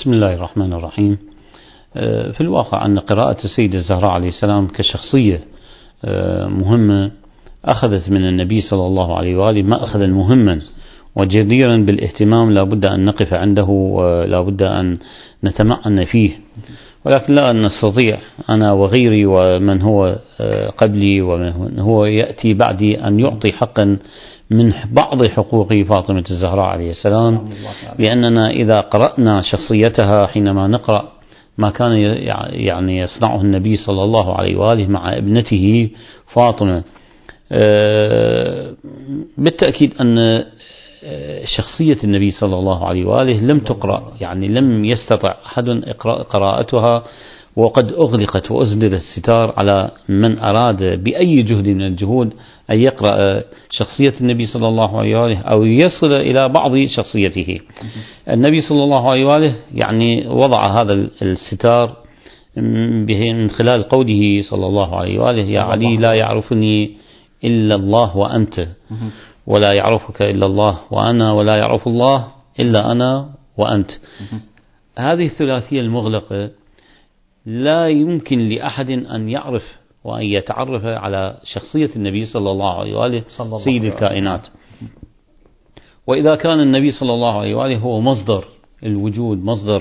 بسم الله الرحمن الرحيم. في الواقع أن قراءة السيدة الزهراء عليه السلام كشخصية مهمة أخذت من النبي صلى الله عليه وآله مأخذا مهما وجديرا بالاهتمام، لا بد أن نقف عنده ولا بد أن نتمعن فيه، ولكن لا نستطيع أنا وغيري ومن هو قبلي ومن هو يأتي بعدي أن يعطي حقا من بعض حقوق فاطمة الزهراء عليه السلام، لأننا إذا قرأنا شخصيتها حينما نقرأ ما كان يعني يصنعه النبي صلى الله عليه وآله مع ابنته فاطمة، بالتأكيد أن شخصية النبي صلى الله عليه وآله لم تقرأ، يعني لم يستطع أحد قراءتها، وقد أغلقت وأسدل الستار على من أراد بأي جهد من الجهود أن يقرأ شخصية النبي صلى الله عليه وآله أو يصل إلى بعض شخصيته. النبي صلى الله عليه وآله يعني وضع هذا الستار من خلال قوله صلى الله عليه وآله: يا علي لا يعرفني إلا الله وأنت، ولا يعرفك إلا الله وأنا، ولا يعرف الله إلا أنا وأنت. هذه الثلاثية المغلقة لا يمكن لأحد أن يعرف وأن يتعرف على شخصية النبي صلى الله عليه وآله سيد الكائنات. وإذا كان النبي صلى الله عليه وآله هو مصدر الوجود، مصدر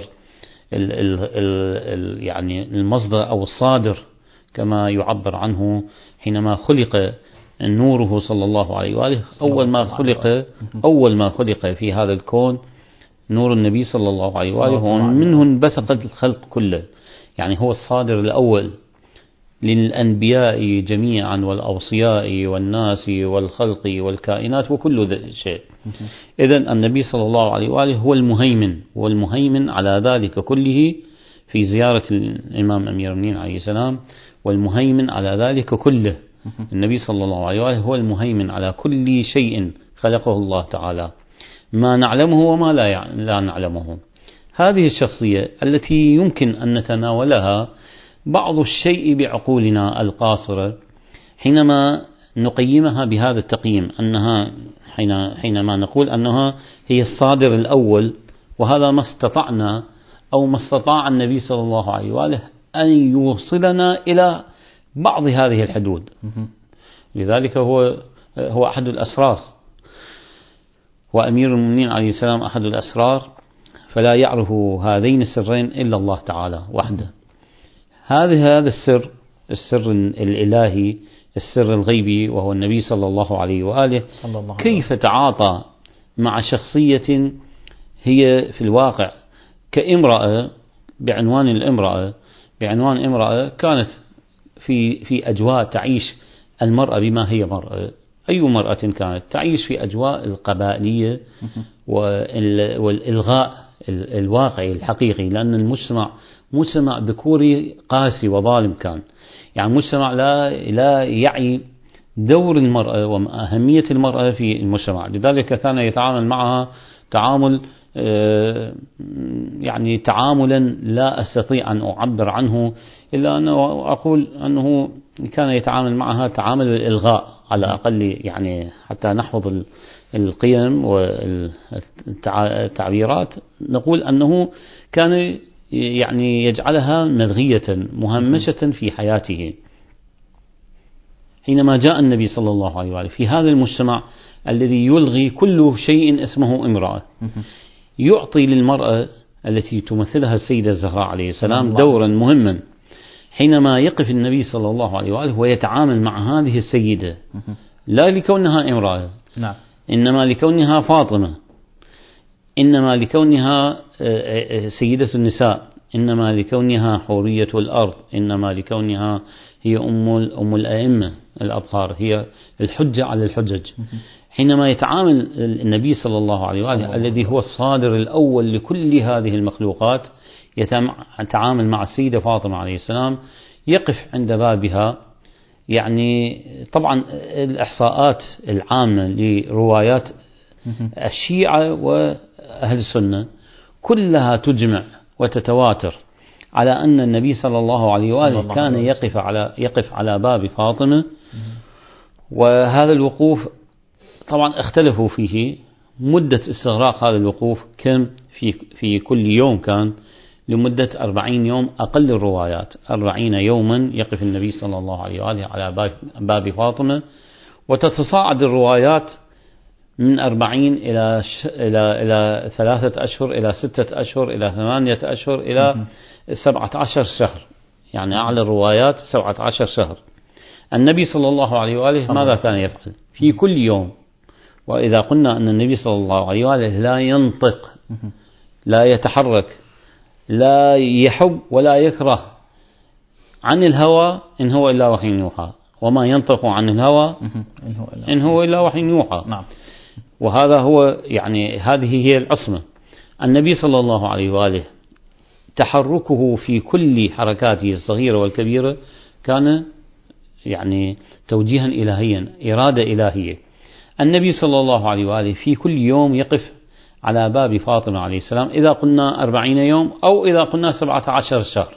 يعني المصدر أو الصادر كما يعبر عنه حينما خلق نوره صلى الله عليه وآله، أول ما خلق في هذا الكون نور النبي صلى الله عليه وآله، ومنه انبثق الخلق كله، يعني هو الصادر الأول للأنبياء جميعا والأوصياء والناس والخلق والكائنات وكل شيء. إذن النبي صلى الله عليه وآله هو المهيمن على ذلك كله في زيارة الإمام أمير المؤمنين عليه السلام، والمهيمن على ذلك كله. النبي صلى الله عليه وآله هو المهيمن على كل شيء خلقه الله تعالى، ما نعلمه وما لا نعلمه. هذه الشخصية التي يمكن أن نتناولها بعض الشيء بعقولنا القاصرة حينما نقيمها بهذا التقييم، أنها حينما نقول أنها هي الصادر الأول، وهذا ما استطعنا أو ما استطاع النبي صلى الله عليه وآله أن يوصلنا إلى بعض هذه الحدود. لذلك هو أحد الأسرار، وأمير المؤمنين عليه السلام أحد الأسرار، فلا يعرف هذين السرين إلا الله تعالى وحده. هذا السر الإلهي، السر الغيبي، وهو النبي صلى الله عليه وآله. كيف تعاطى مع شخصية هي في الواقع كامرأة، بعنوان امرأة كانت في أجواء تعيش المرأة بما هي مرأة. أي مرأة كانت تعيش في أجواء القبائلية والإلغاء الواقعي الحقيقي، لأن المجتمع مجتمع ذكوري قاسي وظالم كان، يعني مجتمع لا يعي دور المرأة وأهمية المرأة في المجتمع. لذلك كان يتعامل معها يعني تعاملا لا أستطيع أن أعبر عنه، إلا أن أقول أنه كان يتعامل معها تعامل الإلغاء على الأقل، يعني حتى نحفظ القيم والتعبيرات، نقول أنه كان يعني يجعلها ملغية مهمشة في حياته. حينما جاء النبي صلى الله عليه وآله في هذا المجتمع الذي يلغي كل شيء اسمه امرأة، يعطي للمرأة التي تمثلها السيدة الزهراء عليه السلام دورا مهما. حينما يقف النبي صلى الله عليه وآله ويتعامل مع هذه السيدة، لا لكونها امرأة، إنما لكونها فاطمة، إنما لكونها سيدة النساء، إنما لكونها حورية الأرض، إنما لكونها هي أم الأئمة الأطهار، هي الحجة على الحجج. حينما يتعامل النبي صلى الله عليه وآله الذي هو الصادر الأول لكل هذه المخلوقات، يتعامل مع السيدة فاطمة عليه السلام، يقف عند بابها. يعني طبعا الإحصاءات العامة لروايات الشيعة وأهل السنة كلها تجمع وتتواتر على أن النبي صلى الله عليه وآله كان يقف على باب فاطمة. وهذا الوقوف طبعا اختلفوا فيه، مدة استغراق هذا الوقوف كم في كل يوم كان لمدة 40 يوم أقل الروايات 40 يوما يقف النبي صلى الله عليه وآله على باب فاطمة، وتتصاعد الروايات من 40 إلى 3 أشهر إلى 6 أشهر إلى 8 أشهر إلى 17 شهر، يعني أعلى الروايات 17 شهر. النبي صلى الله عليه وآله ماذا كان يفعل في كل يوم؟ وإذا قلنا أن النبي صلى الله عليه وآله لا ينطق، لا يتحرك، لا يحب ولا يكره عن الهوى، إن هو إلا وحي يوحى، وما ينطق عن الهوى إن هو إلا وحي يوحى. نعم. وهذا هو يعني هذه هي العصمة. النبي صلى الله عليه وآله تحركه في كل حركاته الصغيرة والكبيرة كان يعني توجيها إلهيا، إرادة إلهية. النبي صلى الله عليه وآله في كل يوم يقف على باب فاطمة عليه السلام، إذا قلنا 40 يوم أو إذا قلنا 17 شهر،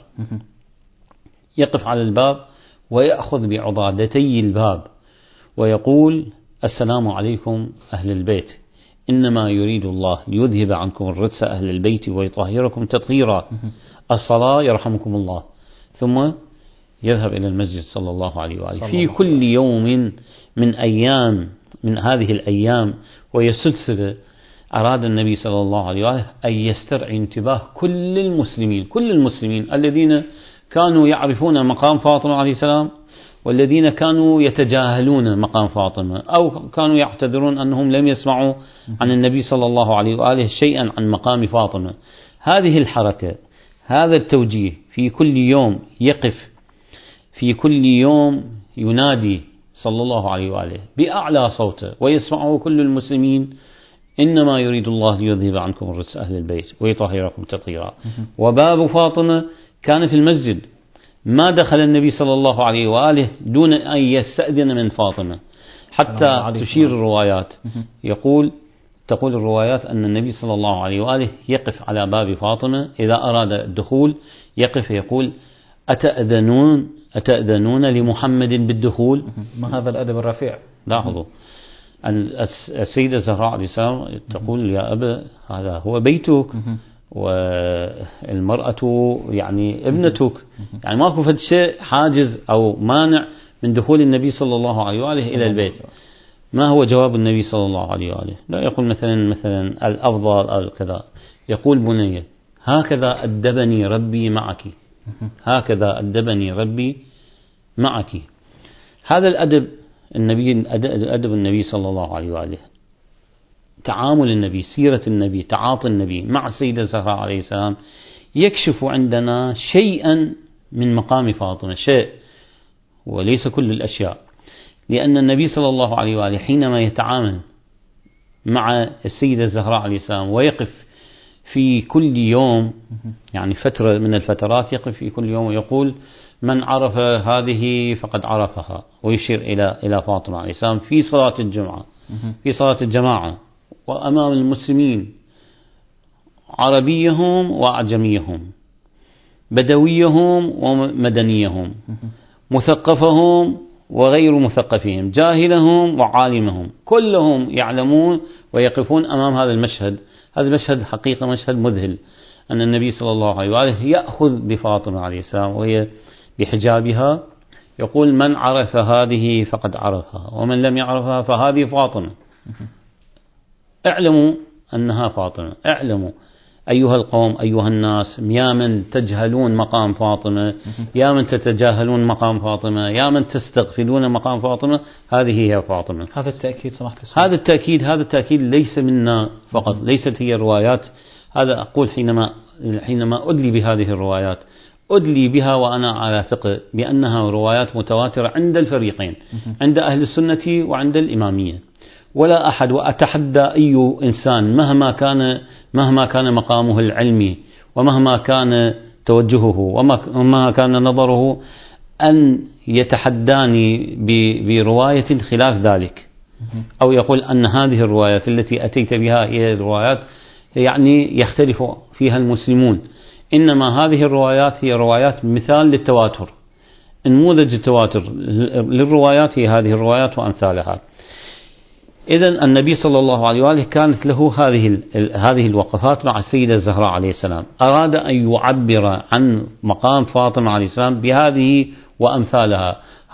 يقف على الباب ويأخذ بعضادتي الباب ويقول: السلام عليكم أهل البيت، إنما يريد الله ليذهب عنكم الرجس أهل البيت ويطهركم تطهيرا، الصلاة يرحمكم الله. ثم يذهب إلى المسجد صلى الله عليه وآله في كل يوم من هذه الأيام. وهي سلسلة أراد النبي صلى الله عليه وآله أن يسترعي انتباه كل المسلمين الذين كانوا يعرفون مقام فاطمة عليه السلام، والذين كانوا يتجاهلون مقام فاطمة، أو كانوا يعتذرون أنهم لم يسمعوا عن النبي صلى الله عليه وآله شيئا عن مقام فاطمة. هذه الحركة، هذا التوجيه في كل يوم، يقف في كل يوم ينادي صلى الله عليه وآله بأعلى صوته ويسمعه كل المسلمين: إنما يريد الله ليذهب عنكم الرجس أهل البيت ويطهركم تطهيرا. وباب فاطمة كان في المسجد، ما دخل النبي صلى الله عليه وآله دون أن يستأذن من فاطمة، حتى تشير الروايات تقول الروايات أن النبي صلى الله عليه وآله يقف على باب فاطمة إذا أراد الدخول، يقف يقول: أتأذنون لمحمد بالدخول؟ ما هذا الأدب الرفيع. لاحظوا السيدة الزهراء عليه السلام تقول: يا أبا، هذا هو بيتك، والمرأة يعني ابنتك، يعني ماكو فد شيء حاجز أو مانع من دخول النبي صلى الله عليه وآله إلى البيت. ما هو جواب النبي صلى الله عليه وآله؟ لا يقول مثلا الأفضل أو كذا، يقول: بني، هكذا أدبني ربي معك، هكذا أدبني ربي معك. هذا الأدب أدب النبي صلى الله عليه وآله، تعامل النبي، سيرة النبي، تعاطي النبي مع السيدة الزهراء عليه السلام يكشف عندنا شيئا من مقام فاطمة، شيء وليس كل الأشياء. لأن النبي صلى الله عليه وآله حينما يتعامل مع السيدة الزهراء عليه السلام ويقف في كل يوم، يعني فترة من الفترات يقف في كل يوم ويقول: من عرف هذه فقد عرفها، ويشير إلى فاطمة عليه السلام في صلاة الجمعة، في صلاة الجماعة، وأمام المسلمين، عربيهم وأعجميهم، بدويهم ومدنيهم، مثقفهم وغير مثقفهم، جاهلهم وعالمهم، كلهم يعلمون ويقفون أمام هذا المشهد. هذا المشهد حقيقة مشهد مذهل، أن النبي صلى الله عليه وآله يأخذ بفاطمة عليه السلام وهي بحجابها، يقول: من عرف هذه فقد عرفها، ومن لم يعرفها فهذه فاطمة. اعلموا أنها فاطمة، اعلموا أيها القوم، أيها الناس، يا من تجهلون مقام فاطمة، يا من تتجاهلون مقام فاطمة، يا من تستغفلون مقام فاطمة، هذه هي فاطمة. هذا التأكيد سمحت هذا التأكيد ليس منا فقط، ليست هي الروايات. هذا أقول حينما أدلي بهذه الروايات، أدلي بها وأنا على ثقة بأنها روايات متواترة عند الفريقين، عند أهل السنة وعند الإمامية. ولا أحد، وأتحدى أي إنسان مهما كان مقامه العلمي، ومهما كان توجهه، ومهما كان نظره، أن يتحداني برواية خلاف ذلك، أو يقول أن هذه الروايات التي أتيت بها هي الروايات يعني يختلف فيها المسلمون. إنما هذه الروايات هي روايات مثال للتواتر، نموذج التواتر للروايات هي هذه الروايات وأمثالها. إذن النبي صلى الله عليه وآله كانت له هذه الوقفات مع السيدة الزهراء عليه السلام. أراد أن يعبر عن مقام فاطمة عليه السلام بهذه وأمثالها.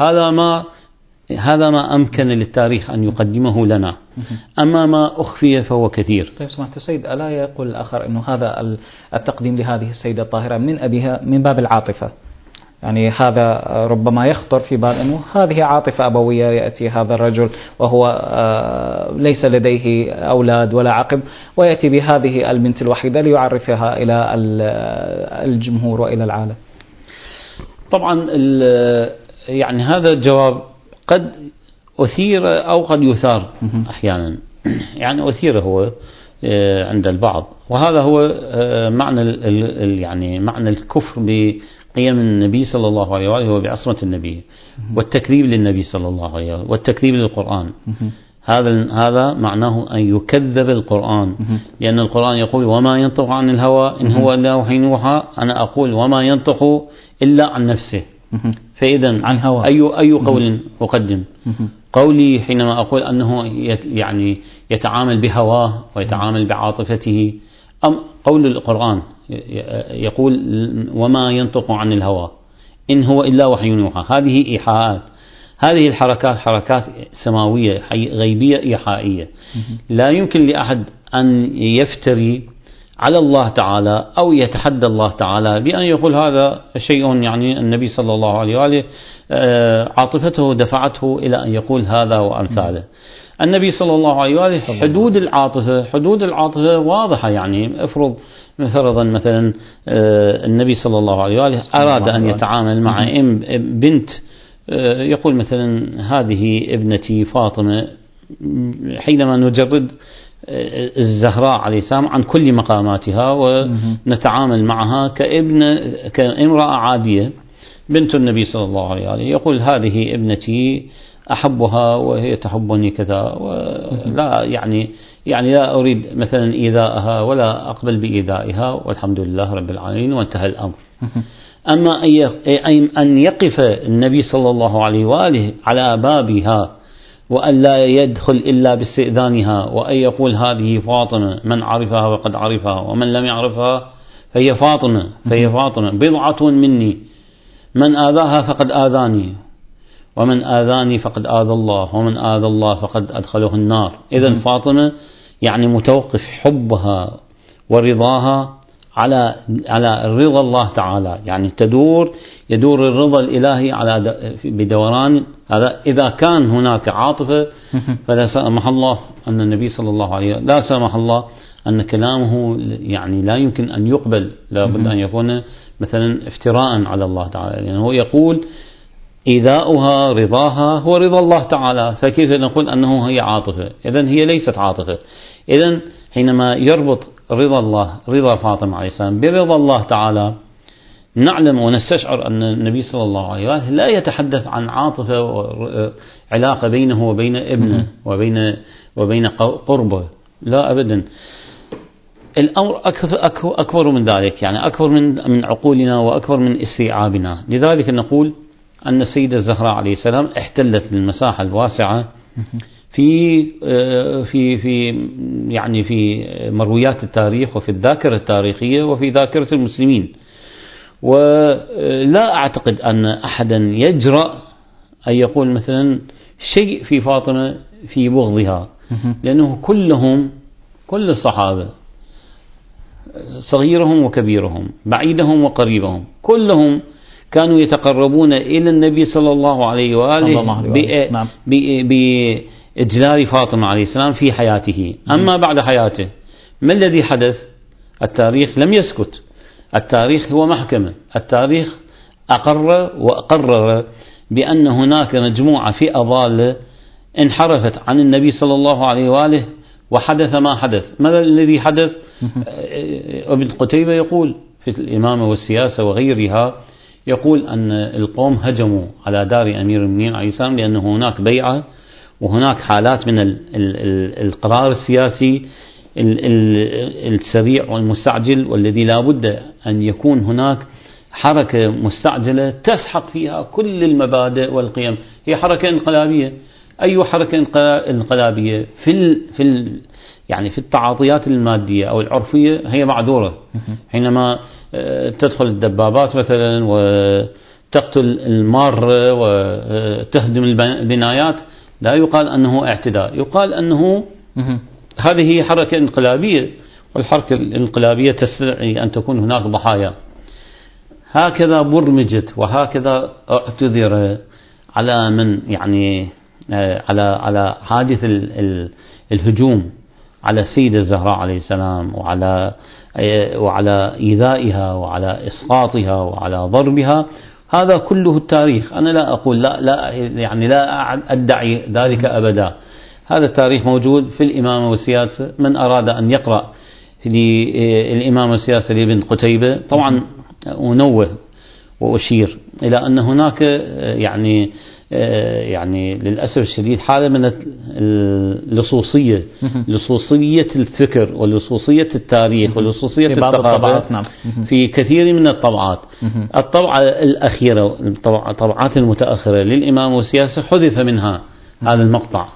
هذا ما أمكن للتاريخ أن يقدمه لنا، أما ما أخفي فهو كثير. طيب سمعت السيد، ألا يقول الآخر أنه هذا التقديم لهذه السيدة الطاهرة من أبيها من باب العاطفة؟ يعني هذا ربما يخطر في بال أنه هذه عاطفة أبوية، يأتي هذا الرجل وهو ليس لديه أولاد ولا عقب، ويأتي بهذه البنت الوحيدة ليعرفها إلى الجمهور وإلى العالم. طبعا يعني هذا الجواب قد أثير أو قد يثار أحيانا، يعني أثير هو عند البعض، وهذا هو معنى الكفر بقيم النبي صلى الله عليه وآله وبعصمة النبي، والتكذيب للنبي صلى الله عليه وآله، والتكذيب للقرآن. هذا معناه أن يكذب القرآن، لأن القرآن يقول وما ينطق عن الهوى إن هو إلا وحي يوحى. أنا أقول وما ينطق إلا عن نفسه، فإذا أي قول أقدم؟ قولي حينما أقول أنه يعني يتعامل بهواه ويتعامل بعاطفته، أم قول القرآن يقول وما ينطق عن الهوى إن هو إلا وحي يوحى. هذه إيحاءات، هذه الحركات حركات سماوية غيبية إيحائية. لا يمكن لأحد أن يفتري على الله تعالى أو يتحدى الله تعالى بأن يقول هذا شيء، يعني النبي صلى الله عليه وآله عاطفته دفعته إلى أن يقول هذا وأمثاله. النبي صلى الله عليه وآله حدود العاطفة واضحة. يعني افرض مثلا النبي صلى الله عليه وآله أراد أن يتعامل مع بنت، يقول مثلا هذه ابنتي فاطمة، حينما نجرد الزهراء عليه السلام عن كل مقاماتها ونتعامل معها كامرأة عادية بنت النبي صلى الله عليه وآله، يقول هذه ابنتي أحبها وهي تحبني كذا، ولا يعني لا أريد مثلا إيذائها ولا أقبل بإيذائها والحمد لله رب العالمين وانتهى الأمر. أما أن يقف النبي صلى الله عليه وآله على بابها وأن لا يدخل إلا باستئذانها، وأن يقول هذه فاطمة، من عرفها وقد عرفها ومن لم يعرفها فهي فاطمة بضعة مني، من آذاها فقد آذاني ومن آذاني فقد آذى الله ومن آذى الله فقد أدخله النار. إذن فاطمة يعني متوقف حبها ورضاها على رضا الله تعالى، يعني يدور الرضا الإلهي بدوران هذا. إذا كان هناك عاطفة فلا سمح الله أن النبي صلى الله عليه وسلم، لا سمح الله أن كلامه يعني لا يمكن أن يقبل، لا بد أن يكون مثلا افتراء على الله تعالى، لأنه يعني هو يقول إيذاؤها رضاها هو رضا الله تعالى، فكيف نقول أنه هي عاطفة؟ إذن هي ليست عاطفة. إذن حينما يربط رضا فاطمة عليه السلام برضا الله تعالى، نعلم ونستشعر أن النبي صلى الله عليه وآله لا يتحدث عن عاطفة وعلاقة بينه وبين ابنه وبين قربه، لا أبدا. الأمر أكبر من ذلك، يعني أكبر من عقولنا وأكبر من استيعابنا. لذلك نقول أن السيدة الزهراء عليه السلام احتلت المساحة الواسعة في مرويات التاريخ وفي الذاكرة التاريخية وفي ذاكرة المسلمين. ولا أعتقد أن أحدا يجرأ أن يقول مثلا شيء في فاطمة في بغضها، لأنه كل الصحابة صغيرهم وكبيرهم بعيدهم وقريبهم كلهم كانوا يتقربون إلى النبي صلى الله عليه وآله بإجلال فاطمة عليه السلام في حياته. أما بعد حياته ما الذي حدث؟ التاريخ لم يسكت، التاريخ هو محكمة، التاريخ أقر وأقرر بأن هناك مجموعة فئة ضالة انحرفت عن النبي صلى الله عليه وآله وحدث ما حدث. ماذا الذي حدث؟ ابن قتيبة يقول في الإمامة والسياسة وغيرها، يقول أن القوم هجموا على دار أمير المؤمنين عليه السلام لأن هناك بيعة وهناك حالات من القرار السياسي السريع والمستعجل، والذي لا بد أن يكون هناك حركة مستعجلة تسحق فيها كل المبادئ والقيم. هي حركة انقلابية، أي حركة انقلابية يعني في التعاطيات المادية أو العرفية هي معذورة. حينما تدخل الدبابات مثلا وتقتل المارة وتهدم البنايات لا يقال أنه اعتداء، يقال أنه هذه حركة انقلابية، والحركة الانقلابية تستدعي أن تكون هناك ضحايا. هكذا برمجت وهكذا اعتذر على من يعني على حادث الهجوم على السيدة الزهراء عليه السلام وعلى إيذائها وعلى إسقاطها وعلى ضربها. هذا كله التاريخ. أنا لا أقول لا أدعي ذلك أبدا. هذا التاريخ موجود في الإمامة والسياسة. من أراد أن يقرأ في الإمامة والسياسة لابن قتيبة، طبعا أنوه وأشير إلى أن هناك يعني للأسف الشديد حالة من اللصوصية، لصوصية الفكر ولصوصية التاريخ ولصوصية الثقافة في كثير من الطبعات. الطبعة الأخيرة، الطبعات المتأخرة للإمامة والسياسة حذف منها هذا المقطع،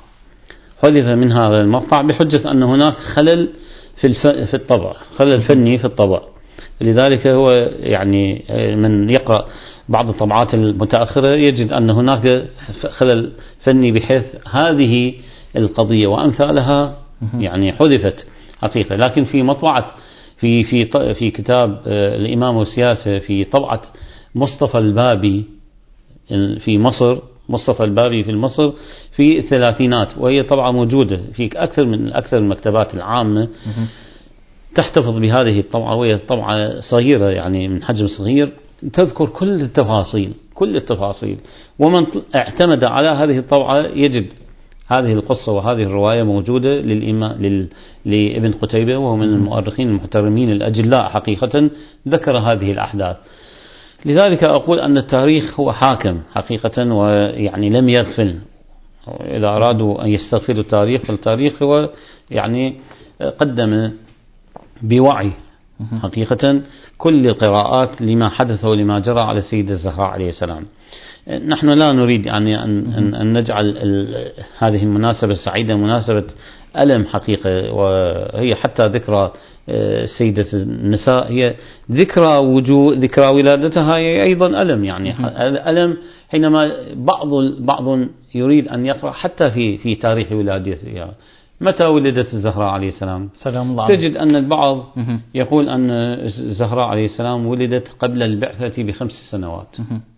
بحجة أن هناك خلل في الطبع، خلل فني في الطبع. لذلك هو يعني من يقرأ بعض الطبعات المتأخرة يجد أن هناك خلل فني بحيث هذه القضية وأمثالها يعني حذفت حقيقة. لكن في مطبعة في كتاب الإمام والسياسة في طبعة مصطفى البابي في مصر، في مصر في الثلاثينات، وهي طبعة موجودة في أكثر المكتبات العامة تحتفظ بهذه الطبعة، وهي طبعة صغيرة يعني من حجم صغير، تذكر كل التفاصيل. ومن اعتمد على هذه الطبعة يجد هذه القصة وهذه الرواية موجودة لابن قتيبة، وهو من المؤرخين المحترمين الأجلاء حقيقة، ذكر هذه الأحداث. لذلك أقول أن التاريخ هو حاكم حقيقة، ويعني لم يغفل. إذا أرادوا أن يستغفروا التاريخ، فالتاريخ هو يعني قدم بوعي حقيقة كل القراءات لما حدث ولما جرى على السيدة الزهراء عليه السلام. نحن لا نريد يعني أن نجعل هذه المناسبة السعيدة مناسبة ألم حقيقة، وهي حتى ذكرى السيدة النساء هي ذكرى ولادتها هي أيضا ألم، يعني ألم حينما بعض يريد أن يقرأ حتى في تاريخ ولادتها. متى ولدت الزهراء عليه السلام؟ سلام الله. تجد أن البعض يقول أن الزهراء عليه السلام ولدت قبل البعثة ب5 سنوات،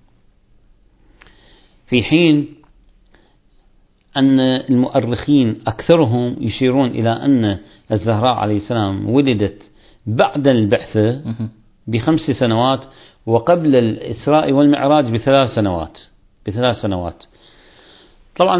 في حين أن المؤرخين أكثرهم يشيرون إلى أن الزهراء عليه السلام ولدت بعد البعثة ب5 سنوات، وقبل الإسراء والمعراج ب3 سنوات. طبعا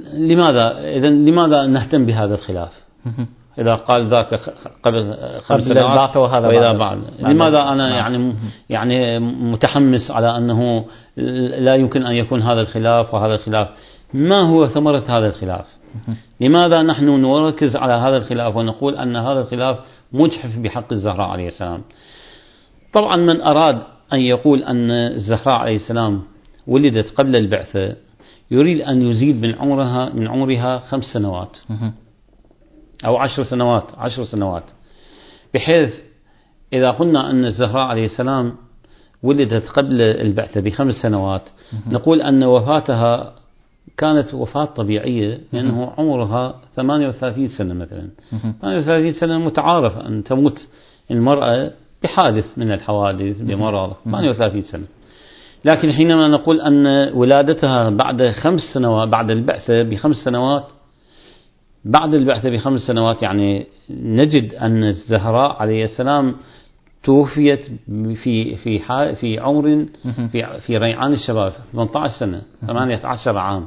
لماذا نهتم بهذا الخلاف؟ إذا قال ذاك قبل 5 سنوات وإذا بعد، لماذا أنا يعني متحمس على أنه لا يمكن أن يكون هذا الخلاف وهذا الخلاف؟ ما هو ثمرة هذا الخلاف؟ لماذا نحن نركز على هذا الخلاف ونقول أن هذا الخلاف مجحف بحق الزهراء عليه السلام؟ طبعا من أراد أن يقول أن الزهراء عليه السلام ولدت قبل البعثة يريد أن يزيد من عمرها 5 سنوات أو 10 سنوات، بحيث إذا قلنا أن الزهراء عليه السلام ولدت قبل البعثة ب5 سنوات، نقول أن وفاتها كانت وفاة طبيعية، لأنه عمرها 38 سنة مثلا. 38 سنة متعارف أن تموت المرأة بحادث من الحوادث بمرض، 38 سنة. لكن حينما نقول أن ولادتها بعد 5 سنوات، بعد البعثة ب5 سنوات، يعني نجد أن الزهراء عليه السلام توفيت في عمر في ريعان الشباب، 18 سنة، 18 عام.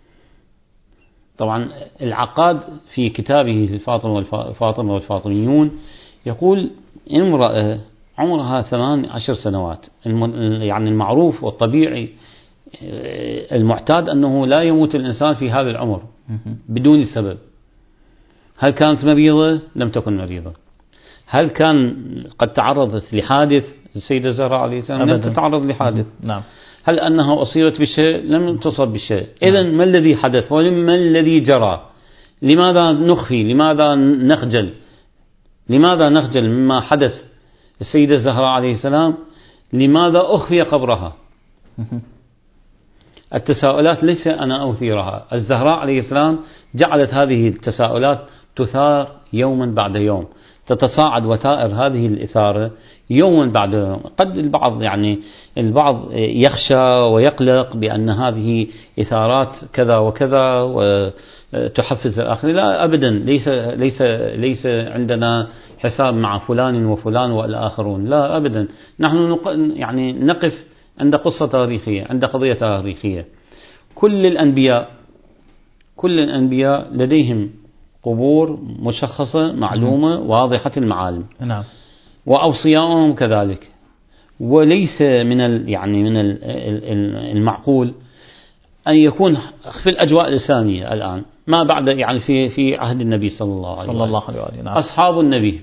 طبعا العقاد في كتابه الفاطمة والفاطميون يقول امرأة عمرها 18 سنوات، يعني المعروف والطبيعي المعتاد أنه لا يموت الإنسان في هذا العمر بدون سبب. هل كانت مريضة؟ لم تكن مريضة. هل كان قد تعرضت لحادث؟ السيدة الزهراء عليه السلام لم تتعرض لحادث. نعم. هل أنها أصيبت بشيء؟ لم تصب بشيء. إذن ما الذي حدث وما الذي جرى؟ لماذا نخفي؟ لماذا نخجل؟ لماذا نخجل مما حدث السيدة الزهراء عليه السلام؟ لماذا أخفي قبرها؟ التساؤلات ليس أنا أثيرها، الزهراء عليه السلام جعلت هذه التساؤلات تثار يوما بعد يوم، تتصاعد وتائر هذه الإثارة يوما بعد يوم. قد البعض يخشى ويقلق بأن هذه إثارات كذا وكذا وتحفز الآخرين. لا أبدا، ليس عندنا حساب مع فلان وفلان والآخرون، لا أبدا. نحن نقف عند قصة تاريخية، عند قضية تاريخية. كل الأنبياء لديهم قبور مشخصة معلومة واضحة المعالم. نعم. وأوصياءهم كذلك. وليس من المعقول أن يكون في الأجواء الإسلامية الآن ما بعد في عهد النبي صلى الله عليه وسلم. نعم. أصحاب النبي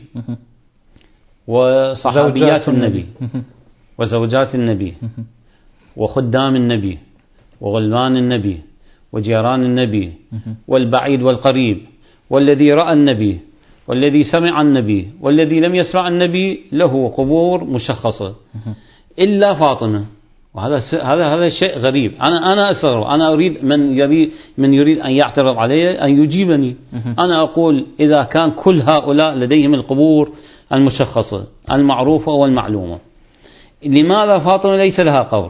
وصحابيات النبي وزوجات النبي وخدام النبي وغلمان النبي وجيران النبي والبعيد والقريب والذي رأى النبي والذي سمع النبي والذي لم يسمع النبي له قبور مشخصة إلا فاطمة. وهذا شيء غريب. أنا أستغرب. أنا أريد من يريد أن يعترض علي أن يجيبني. أنا أقول إذا كان كل هؤلاء لديهم القبور المشخصة المعروفة والمعلومة، لماذا فاطمة ليس لها قبر؟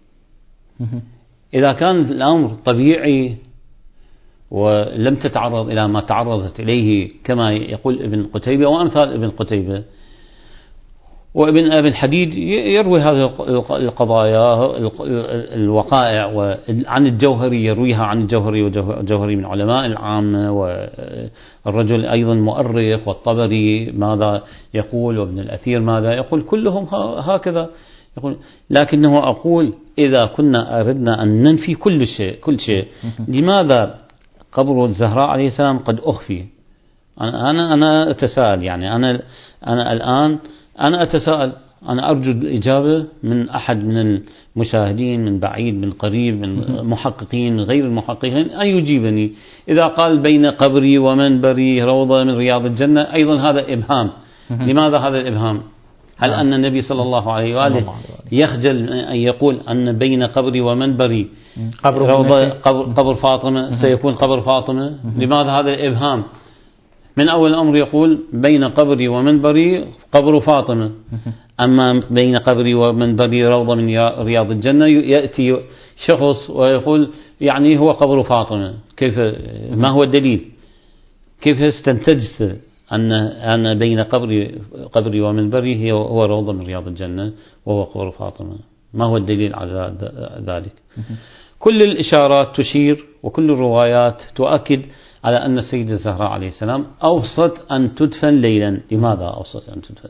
إذا كان الأمر طبيعي ولم تتعرض إلى ما تعرضت إليه كما يقول ابن قتيبة وأمثال ابن قتيبة وابن حديد يروي هذه القضايا الوقائع، وعن الجوهري يرويها عن الجوهري من علماء العامة، والرجل أيضا مؤرخ، والطبري ماذا يقول، وابن الأثير ماذا يقول، كلهم هكذا يقول. لكنه أقول إذا كنا أردنا أن ننفي كل شيء لماذا قبر الزهراء عليه السلام قد أخفي؟ أنا أتساءل. أنا الآن أتساءل. أنا أرجو الإجابة من أحد من المشاهدين، من بعيد من قريب، من محققين غير المحققين، أن يجيبني. إذا قال بين قبري ومنبري روضة من رياض الجنة، أيضا هذا إبهام. لماذا هذا الإبهام؟ هل أن النبي صلى الله عليه وآله يخجل أن يقول أن بين قبري ومنبري قبر فاطمة سيكون قبر فاطمة؟ لماذا هذا الإبهام؟ من أول الأمر يقول بين قبري ومنبري قبر فاطمة، أما بين قبري ومنبري روضة من رياض الجنة يأتي شخص ويقول هو قبر فاطمة. كيف؟ ما هو الدليل؟ كيف استنتجت أن بين قبري ومنبري هو روضة من رياض الجنة وهو قبر فاطمة؟ ما هو الدليل على ذلك؟ كل الإشارات تشير وكل الروايات تؤكد على أن السيدة الزهراء عليه السلام أوصت أن تدفن ليلا. لماذا أوصت أن تدفن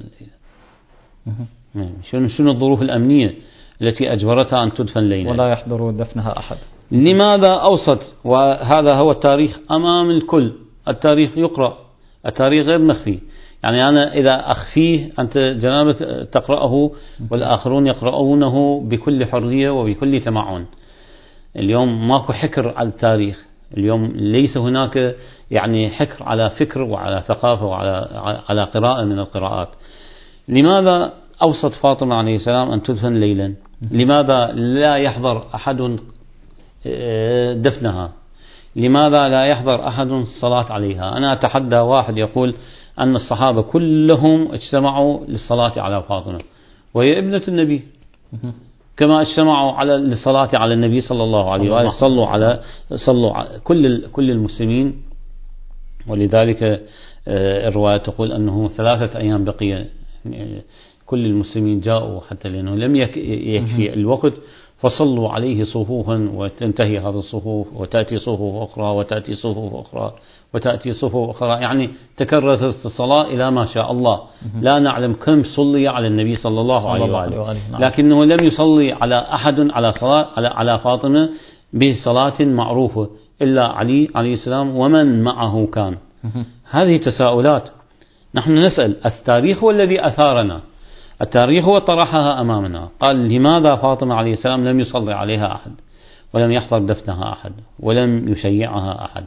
ليلا؟ شنو الظروف الأمنية التي أجبرتها أن تدفن ليلا ولا يحضر دفنها أحد؟ لماذا أوصت؟ وهذا هو التاريخ أمام الكل. التاريخ يقرأ، التاريخ غير مخفي. أنا إذا أخفيه أنت جنابك تقرأه والآخرون يقرؤونه بكل حرية وبكل تمعن. اليوم ماكو حكر على التاريخ. اليوم ليس هناك حكر على فكر وعلى ثقافة وعلى قراءة من القراءات. لماذا أوصت فاطمة عليه السلام أن تدفن ليلا؟ لماذا لا يحضر أحد دفنها؟ لماذا لا يحضر أحد الصلاة عليها؟ أنا أتحدى واحد يقول أن الصحابة كلهم اجتمعوا للصلاة على فاطمة وهي ابنة النبي، كما اجتمعوا للصلاة على النبي صلى الله عليه وآله. صلوا على كل المسلمين. ولذلك الرواية تقول أنه 3 أيام بقي كل المسلمين جاءوا، حتى لأنه لم يكفي الوقت، فصلوا عليه صفوفا، وتنتهي هذه الصفوف وتأتي صفوف أخرى وتأتي صفوف أخرى وتأتي صفوف أخرى. تكررت الصلاة إلى ما شاء الله. لا نعلم كم صلي على النبي صلى الله عليه وآله، لكنه لم يصلي على أحد على فاطمة بصلاة معروفة إلا علي عليه السلام ومن معه كان. هذه تساؤلات. نحن نسأل. التاريخ هو الذي أثارنا. التاريخ هو طرحها أمامنا، قال لماذا فاطمة عليه السلام لم يصلي عليها أحد، ولم يحضر دفنها أحد، ولم يشيعها أحد،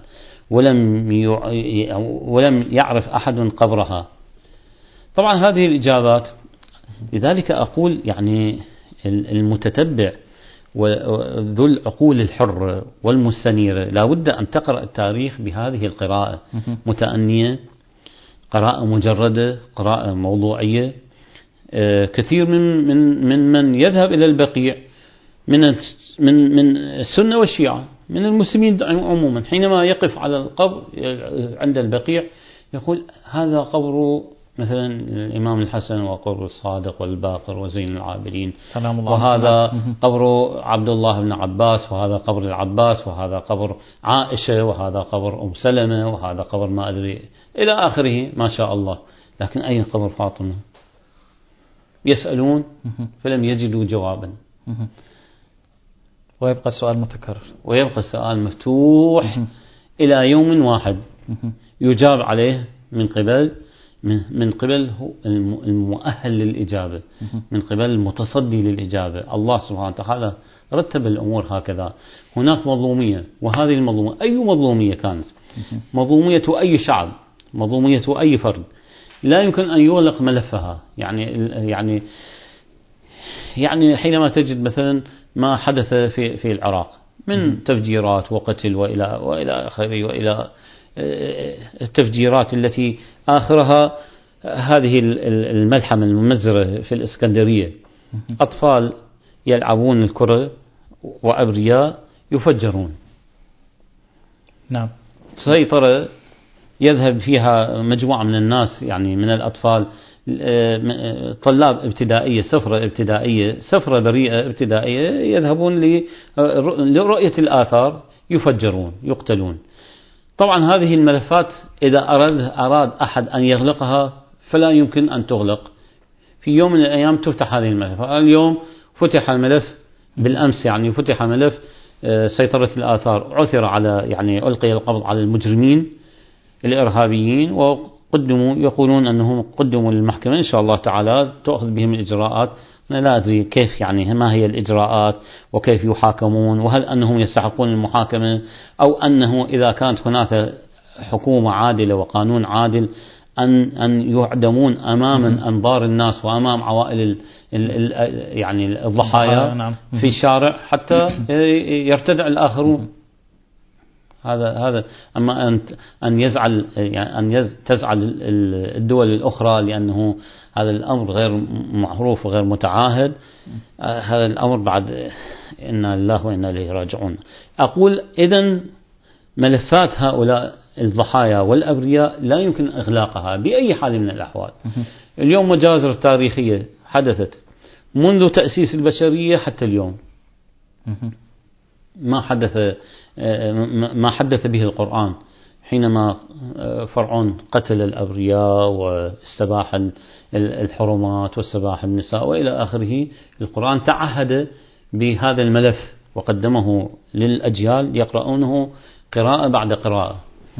ولم يعرف أحد قبرها. طبعا هذه الإجابات، لذلك أقول يعني المتتبع وذو العقول الحرة والمستنيرة لا بد أن تقرأ التاريخ بهذه القراءة متأنية، قراءة مجردة، قراءة موضوعية. كثير من يذهب إلى البقيع من السنة والشيعة، من المسلمين عموما، حينما يقف على القبر عند البقيع يقول هذا قبر مثلا الإمام الحسن، وقبر الصادق والباقر وزين العابدين، سلام الله، وهذا قبر عبد الله بن عباس، وهذا قبر العباس، وهذا قبر عائشة، وهذا قبر أم سلمة، وهذا قبر ما أدري إلى آخره ما شاء الله. لكن أين قبر فاطمة؟ يسألون فلم يجدوا جوابا، ويبقى السؤال متكرر، ويبقى السؤال مفتوح إلى يوم واحد يجاب عليه من قبل المؤهل للإجابة، من قبل المتصدي للإجابة. الله سبحانه وتعالى رتب الأمور هكذا. هناك مظلومية، وهذه المظلومية أي مظلومية كانت، مظلومية أي شعب، مظلومية أي فرد، لا يمكن أن يغلق ملفها. يعني حينما تجد مثلا ما حدث في العراق من تفجيرات وقتل وإلى آخره، وإلى التفجيرات التي آخرها هذه الملحمة الممزرة في الإسكندرية، أطفال يلعبون الكرة وأبرياء يفجرون. نعم. سيطرة يذهب فيها مجموعة من الناس، يعني من الأطفال، طلاب ابتدائية، سفرة بريئة ابتدائية، يذهبون لرؤية الآثار، يفجرون، يقتلون. طبعا هذه الملفات إذا أراد أحد أن يغلقها فلا يمكن أن تغلق. في يوم من الأيام تفتح هذه الملفات. اليوم فتح الملف، بالأمس يعني فتح ملف سيطرة الآثار، عثر على، يعني ألقي القبض على المجرمين الإرهابيين، وقدموا، يقولون أنهم قدموا للمحكمة، إن شاء الله تعالى تأخذ بهم الإجراءات. أنا لا أدري كيف، يعني ما هي الإجراءات وكيف يحاكمون، وهل أنهم يستحقون المحاكمة، أو أنه إذا كانت هناك حكومة عادلة وقانون عادل أن يعدمون أمام أنظار الناس وأمام عوائل يعني الضحايا في الشارع حتى يرتدع الآخرون. هذا أما أن يزعل، يعني أن تزعل الدول الأخرى لأنه هذا الأمر غير معروف وغير متعاهد، هذا الأمر بعد إنا لله وإنا إليه راجعون. أقول إذن ملفات هؤلاء الضحايا والأبرياء لا يمكن إغلاقها بأي حال من الأحوال. اليوم مجازر تاريخية حدثت منذ تأسيس البشرية حتى اليوم، ما حدث به القرآن. حينما فرعون قتل الأبرياء واستباح الحرمات واستباح النساء وإلى آخره، القرآن تعهد بهذا الملف وقدمه للأجيال يقرؤونه قراءة بعد قراءة.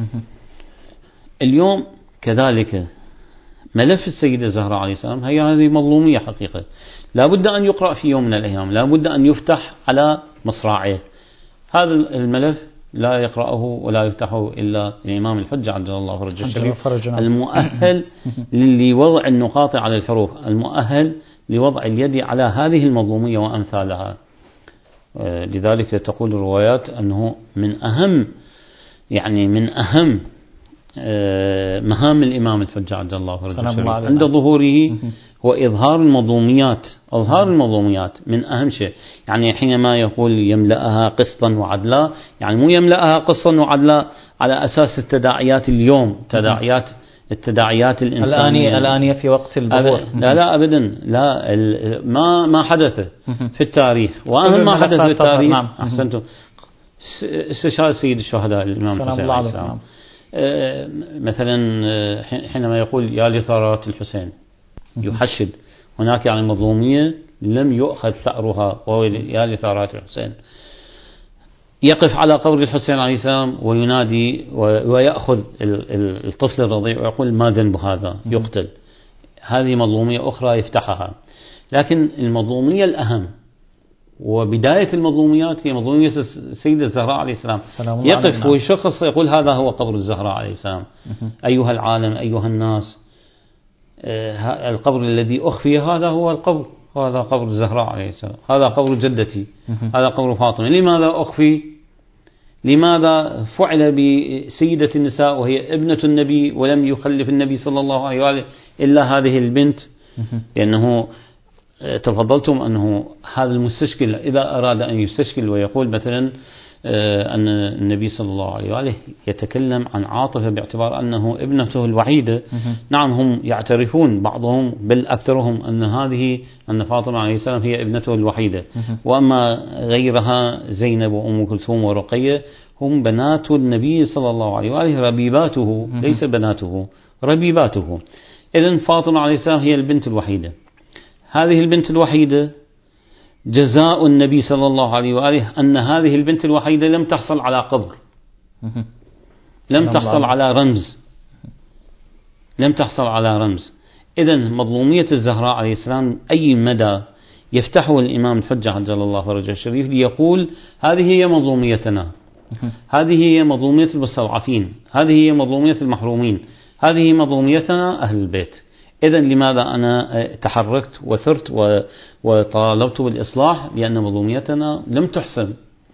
اليوم كذلك ملف السيدة الزهراء عليه السلام، هي هذه مظلومية حقيقة، لا بد أن يقرأ في يوم من الأيام، لا بد أن يفتح على مصراعيه. هذا الملف لا يقرأه ولا يفتحه إلا الإمام الحجة عجل الله فرجه الشريف، المؤهل لوضع النقاط على الحروف، المؤهل لوضع اليد على هذه المظلومية وأمثالها. لذلك تقول الروايات أنه من أهم مهام الإمام الحجة عجل الله فرجه الشريف عند ظهوره هو إظهار المظلوميات من أهم شيء. يعني حينما يقول يملأها قسطا وعدلا، يعني مو يملأها قسطا وعدلا على أساس التداعيات اليوم، التداعيات الإنسانية الآنية في وقت الظهور. لا أبدا، لا، ما حدث في التاريخ، وأهم ما حدث في التاريخ أحسنتم استشهاد سيد الشهداء الإمام الحسين عليه السلام. مثلا حينما يقول يا لثارات الحسين، يحشد هناك يعني مظلومية لم يؤخذ ثأرها، وهو يا لثارات الحسين. يقف على قبر الحسين عليه السلام وينادي ويأخذ الطفل الرضيع ويقول ما ذنب هذا، يقتل. هذه مظلومية أخرى يفتحها. لكن المظلومية الأهم وبداية المظلوميات هي مظلومية السيدة الزهراء عليه السلام. يقف ويشخص يقول هذا هو قبر الزهراء عليه السلام. أيها العالم، أيها الناس، القبر الذي أخفي هذا هو القبر، هذا قبر الزهراء عليه السلام، هذا قبر جدتي، هذا قبر فاطمة. لماذا أخفي؟ لماذا فعل بسيدة النساء وهي ابنة النبي ولم يخلف النبي صلى الله عليه وآله إلا هذه البنت؟ لأنه تفضلتم أنه هذا المستشكل إذا أراد أن يستشكل ويقول مثلا أن النبي صلى الله عليه وآله يتكلم عن عاطفة باعتبار أنه ابنته الوحيدة. نعم، هم يعترفون بعضهم بل أكثرهم أن فاطمة عليه السلام هي ابنته الوحيدة، وأما غيرها زينب وأم كلثوم ورقية هم بنات النبي صلى الله عليه وآله، ربيباته ليس بناته، ربيباته. إذن فاطمة عليه السلام هي البنت الوحيدة. هذه البنت الوحيدة جزاء النبي صلى الله عليه وآله أن هذه البنت الوحيدة لم تحصل على قبر، لم تحصل على رمز، لم تحصل على رمز. إذن مظلومية الزهراء عليه السلام أي مدى يفتحه الإمام الحجة عجل الله فرجه الشريف ليقول هذه هي مظلوميتنا، هذه هي مظلومية المستضعفين، هذه هي مظلومية المحرومين، هذه مظلوميتنا أهل البيت. إذن لماذا أنا تحركت وثرت وطالبت بالإصلاح؟ لأن مظلوميتنا لم تحسن،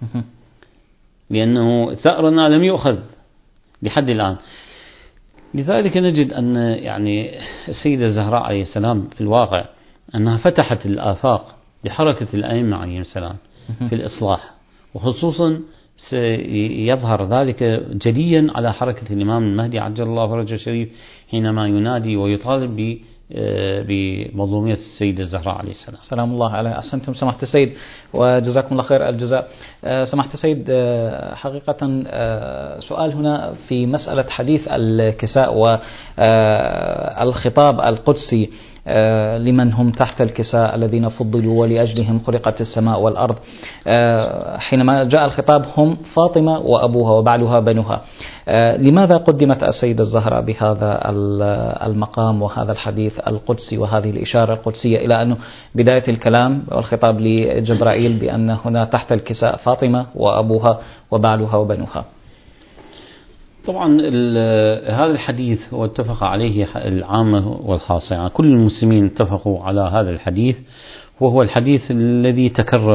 لأنه ثأرنا لم يؤخذ لحد الآن. لذلك نجد أن يعني السيدة الزهراء عليه السلام في الواقع أنها فتحت الآفاق لحركة الأئمة عليهم السلام في الإصلاح، وخصوصا سيظهر ذلك جليا على حركة الإمام المهدي عجل الله فرجه الشريف حينما ينادي ويطالب بمظلومية السيدة الزهراء عليه السلام. سلام الله عليه. أحسنتم سماحة السيد وجزاكم الله خير الجزاء. سماحة السيد، حقيقة سؤال هنا في مسألة حديث الكساء والخطاب القدسي لمن هم تحت الكساء الذين فضلوا ولأجلهم خلقت السماء والأرض. حينما جاء الخطاب هم فاطمة وأبوها وبعلها بنوها، لماذا قدمت السيدة الزهراء بهذا المقام وهذا الحديث القدسي وهذه الإشارة القدسية إلى أنه بداية الكلام والخطاب لجبرائيل بأن هنا تحت الكساء فاطمة وأبوها وبعلها وبنوها؟ طبعا هذا الحديث واتفق عليه العامة والخاصة، يعني كل المسلمين اتفقوا على هذا الحديث، وهو الحديث الذي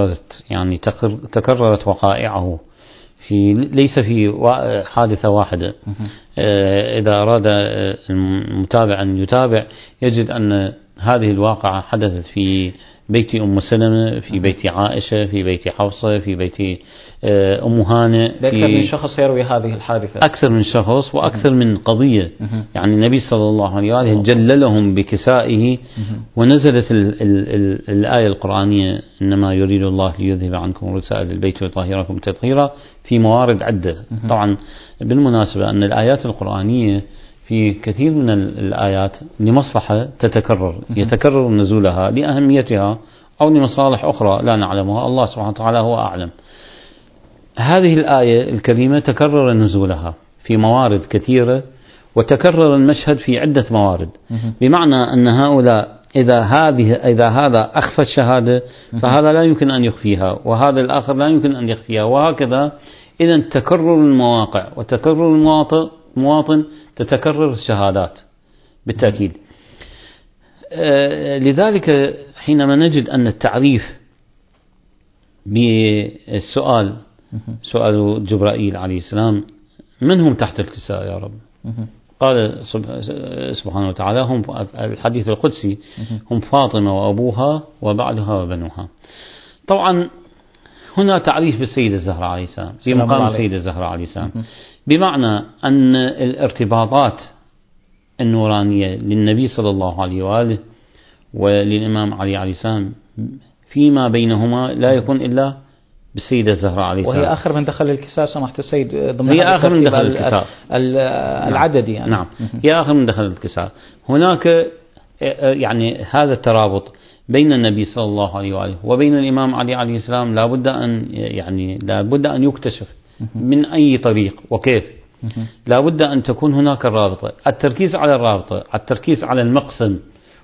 تكررت وقائعه ليس في حادثة واحدة. إذا أراد المتابع أن يتابع يجد أن هذه الواقعة حدثت في بيت أم سلمة، في بيت عائشة، في بيت حفصة، في بيت أم هانئ. أكثر من شخص يروي هذه الحادثة، أكثر من شخص وأكثر من قضية. يعني النبي صلى الله عليه وآله جللهم بكسائه، ونزلت الآية القرآنية إنما يريد الله ليذهب عنكم رسائل البيت ويطهركم تطهيرا في موارد عدة. طبعا بالمناسبة أن الآيات القرآنية في كثير من الآيات لمصلحة تتكرر، يتكرر نزولها لأهميتها أو لمصالح أخرى لا نعلمها، الله سبحانه وتعالى هو أعلم. هذه الآية الكريمة تكرر نزولها في موارد كثيرة، وتكرر المشهد في عدة موارد، بمعنى أن هؤلاء إذا هذا أخفى الشهادة فهذا لا يمكن أن يخفيها، وهذا الآخر لا يمكن أن يخفيها، وهكذا. إذن تكرر المواقع وتكرر المواطن تتكرر الشهادات بالتأكيد. لذلك حينما نجد أن التعريف بالسؤال سؤال جبرائيل عليه السلام من هم تحت الكساء يا رب؟ قال سبحانه وتعالى هم الحديث القدسي هم فاطمة وأبوها وبعلها وبنوها. طبعا هنا تعريف بالسيدة الزهراء عليه السلام في مقام السيدة الزهراء عليه السلام، بمعنى أن الارتباطات النورانية للنبي صلى الله عليه وآله وللإمام علي عليه السلام فيما بينهما لا يكون إلا بالسيدة الزهراء عليه السلام، وهي آخر من دخل الكساء سماحة السيد ضمن هي آخر من دخل الكساء العددي يعني. نعم هي آخر من دخل الكساء. هناك يعني هذا الترابط بين النبي صلى الله عليه وآله وبين الإمام علي عليه السلام لابد أن يكتشف من أي طريق وكيف. لابد أن تكون هناك الرابطة، التركيز على الرابطة، التركيز على المقسم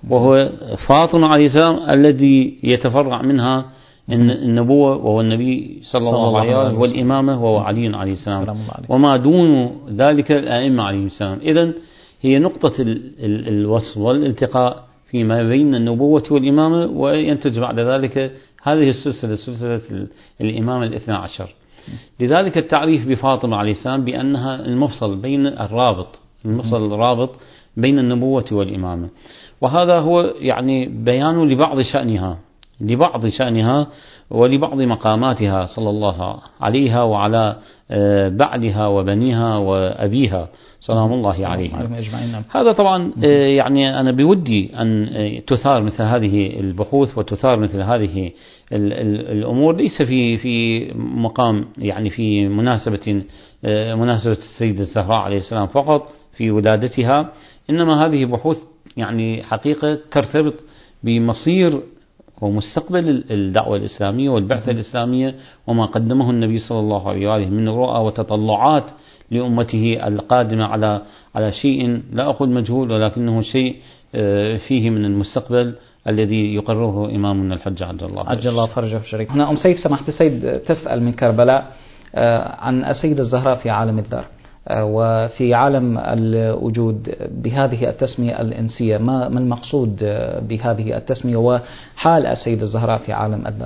وهو فاطمة عليه السلام الذي يتفرع منها النبوة وهو النبي صلى الله عليه وسلم، والإمامة وهو علي عليه السلام، وما دون ذلك الأئمة عليهم السلام. إذن هي نقطة الوصل والالتقاء فيما بين النبوة والإمامة، وينتج بعد ذلك هذه السلسلة، سلسلة الإمامة الاثنى عشر. لذلك التعريف بفاطمة عليه السلام بأنها المفصل بين الرابط بين النبوة والإمامة. وهذا هو يعني بيان لبعض شأنها ولبعض مقاماتها صلى الله عليها وعلى بعلها وبنيها وأبيها سلام الله عليهم. هذا طبعا يعني أنا بودي أن تثار مثل هذه البحوث وتثار مثل هذه الأمور، ليس في مقام يعني في مناسبة السيدة الزهراء عليه السلام فقط في ولادتها، إنما هذه بحوث يعني حقيقة ترتبط بمصير ومستقبل الدعوة الإسلامية والبعثة الإسلامية، وما قدمه النبي صلى الله عليه وآله من رؤى وتطلعات لأمته القادمة على شيء لا أقول مجهول، ولكنه شيء فيه من المستقبل الذي يقرره إمامنا الحج عجل الله فرجه الشريف. هنا أم سيف سماحة السيد تسأل من كربلاء عن السيدة الزهراء في عالم الذر وفي عالم الوجود بهذه التسمية الإنسية، ما المقصود بهذه التسمية وحال السيدة الزهراء في عالم الذر؟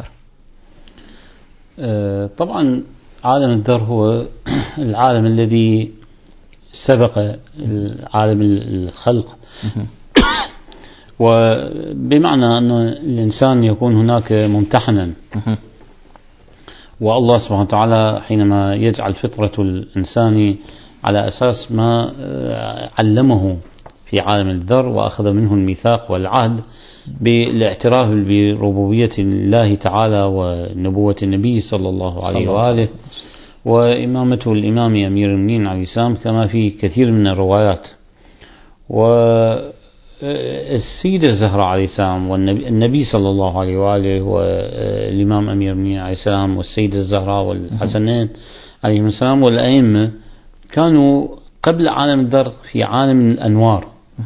طبعا عالم الذر هو العالم الذي سبق عالم الخلق، وبمعنى أن الإنسان يكون هناك ممتحنا، والله سبحانه وتعالى حينما يجعل فطرة الإنسان على أساس ما علمه في عالم الذر وأخذ منه الميثاق والعهد بالاعتراف بربوبية الله تعالى ونبوة النبي صلى الله عليه وآله وإمامته الإمام أمير المؤمنين عليه السلام كما في كثير من الروايات. والسيدة الزهراء عليه السلام والنبي صلى الله عليه وآله والإمام أمير المؤمنين عليه السلام والسيدة الزهراء والحسنين عليهم السلام والأئمة كانوا قبل عالم الذر في عالم الأنوار،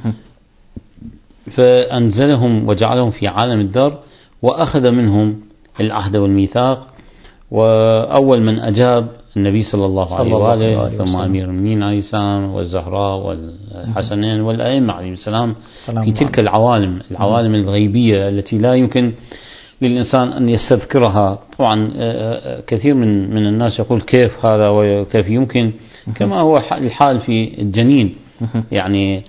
فأنزلهم وجعلهم في عالم الذر وأخذ منهم العهد والميثاق، وأول من أجاب النبي صلى الله عليه وآله ثم أمير المؤمنين عليه السلام والزهراء والحسنين والأئمة عليهم السلام في تلك العوالم الغيبية التي لا يمكن للإنسان أن يستذكرها. طبعا كثير من الناس يقول كيف هذا وكيف يمكن، كما هو الحال في الجنين، يعني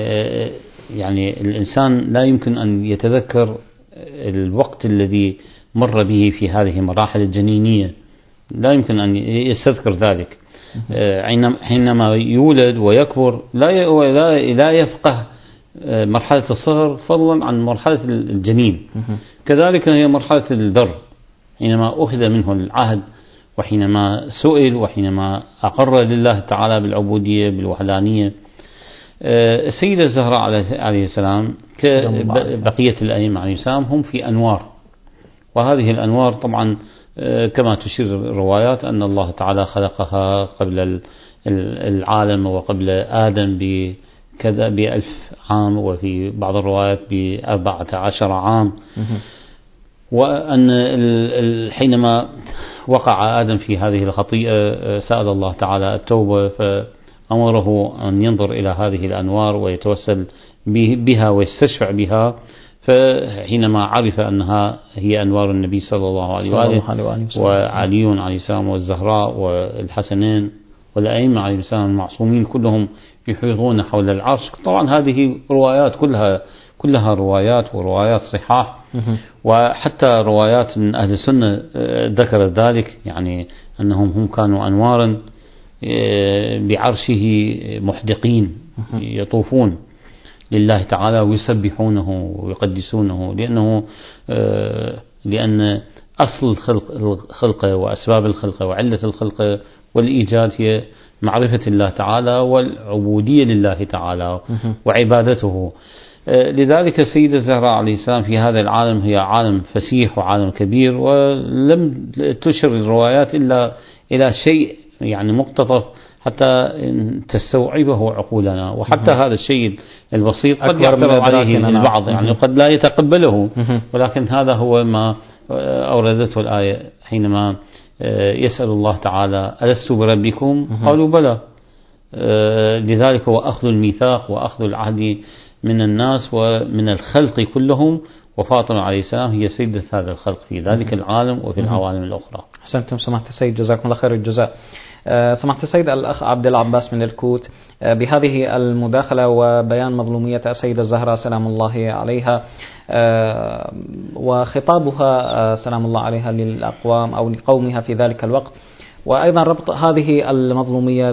الإنسان لا يمكن أن يتذكر الوقت الذي مر به في هذه المراحل الجنينية، لا يمكن أن يستذكر ذلك. حينما يولد ويكبر لا يفقه مرحلة الصغر فضلا عن مرحلة الجنين. كذلك هي مرحلة الذر حينما أخذ منه العهد وحينما سئل وحينما أقر لله تعالى بالعبودية بالوحدانية. السيدة الزهراء عليه السلام كبقية الأئمة عليه السلام هم في أنوار، وهذه الأنوار طبعا كما تشير الروايات أن الله تعالى خلقها قبل العالم وقبل آدم بكذا ب1000 عام، وفي بعض الروايات ب14 عام، وأن حينما وقع آدم في هذه الخطيئة سأل الله تعالى التوبة فأمره أن ينظر إلى هذه الأنوار ويتوسل بها ويستشفع بها، فحينما عرف أنها هي أنوار النبي صلى الله عليه وآله وعلي عليه السلام والزهراء والحسنين والأئمة عليه السلام المعصومين كلهم يحيطون حول العرش. طبعا هذه روايات كلها روايات وروايات صحاح، وحتى روايات من أهل السنة ذكرت ذلك، يعني أنهم هم كانوا أنوارا بعرشه محدقين يطوفون لله تعالى ويسبحونه ويقدسونه، لأن أصل الخلقة وأسباب الخلقة وعلة الخلقة والإيجاد هي معرفة الله تعالى والعبودية لله تعالى وعبادته. لذلك السيدة الزهراء عليه السلام في هذا العالم هي عالم فسيح وعالم كبير، ولم تشر الروايات إلا إلى شيء يعني مقتطف حتى تستوعبه عقولنا، وحتى هذا الشيء البسيط قد يعترض عليه البعض، يعني قد لا يتقبله، ولكن هذا هو ما أوردته الآية حينما يسأل الله تعالى ألست بربكم؟ قالوا بلى. لذلك هو أخذ الميثاق وأخذ العهد من الناس ومن الخلق كلهم، وفاطمة عليه السلام هي سيدة هذا الخلق في ذلك العالم وفي العوالم الأخرى. أحسنتم سماحة السيد، جزاكم الله خير الجزاء. سماحة السيد الأخ عبد العباس من الكوت، بهذه المداخلة وبيان مظلومية السيدة الزهراء سلام الله عليها وخطابها سلام الله عليها للأقوام أو لقومها في ذلك الوقت، وأيضا ربط هذه المظلومية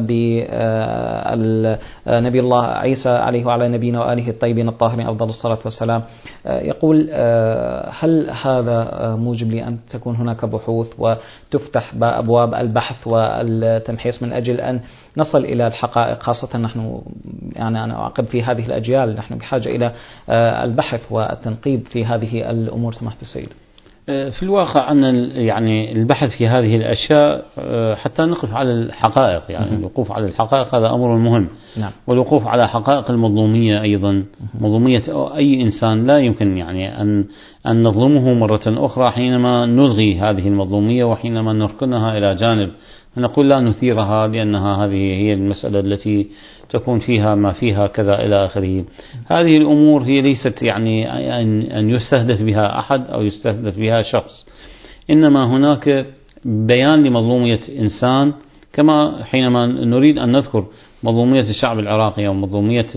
بنبي الله عيسى عليه وعلى نبينا وآله الطيبين الطاهرين أفضل الصلاة والسلام، يقول هل هذا موجب لأن تكون هناك بحوث وتفتح أبواب البحث والتمحيص من أجل أن نصل إلى الحقائق، خاصة نحن يعني أنا أعقب في هذه الأجيال نحن بحاجة إلى البحث والتنقيب في هذه الأمور سماحة السيد؟ في الواقع أن يعني البحث في هذه الأشياء حتى نقف على الحقائق، يعني الوقوف على الحقائق هذا أمر مهم. نعم. والوقوف على حقائق المظلومية أيضا، مظلومية أي إنسان لا يمكن يعني أن نظلمه مرة أخرى حينما نلغي هذه المظلومية وحينما نركنها إلى جانب، نقول لا نثيرها لأنها هذه هي المسألة التي تكون فيها ما فيها كذا إلى آخره. هذه الأمور هي ليست يعني أن يستهدف بها أحد أو يستهدف بها شخص، إنما هناك بيان لمظلومية إنسان، كما حينما نريد أن نذكر مظلومية الشعب العراقي أو مظلومية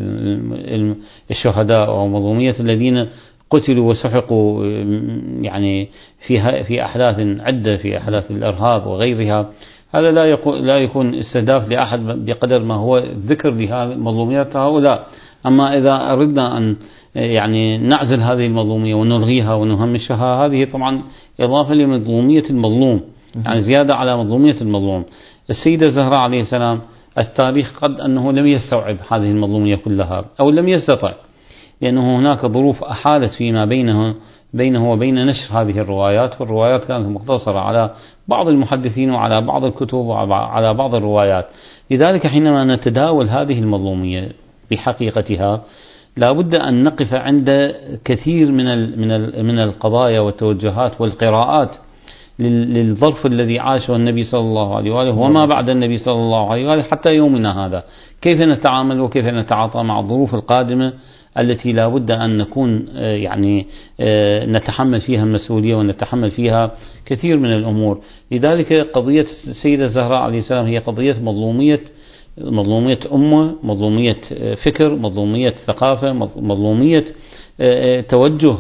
الشهداء أو مظلومية الذين قتلوا وسحقوا يعني في أحداث عدة، في أحداث الإرهاب وغيرها، هذا لا يكون استهداف لأحد بقدر ما هو ذكر لهذه مظلوميات هؤلاء. أما إذا أردنا أن يعني نعزل هذه المظلومية ونلغيها ونهمشها، هذه طبعا إضافة لمظلومية المظلوم، يعني زيادة على مظلومية المظلوم. السيدة الزهراء عليه السلام التاريخ قد أنه لم يستوعب هذه المظلومية كلها أو لم يستطع، لأنه هناك ظروف أحالت فيما بينه وبين نشر هذه الروايات، والروايات كانت مقتصرة على بعض المحدثين وعلى بعض الكتب وعلى بعض الروايات. لذلك حينما نتداول هذه المظلومية بحقيقتها لا بد أن نقف عند كثير من القضايا والتوجهات والقراءات للظرف الذي عاشه النبي صلى الله عليه وآله وما بعد النبي صلى الله عليه وآله حتى يومنا هذا، كيف نتعامل وكيف نتعاطى مع الظروف القادمة التي لا بد أن نكون يعني نتحمل فيها المسؤولية ونتحمل فيها كثير من الأمور. لذلك قضية السيدة الزهراء عليه السلام هي قضية مظلومية أمة، مظلومية فكر، مظلومية ثقافة، مظلومية توجه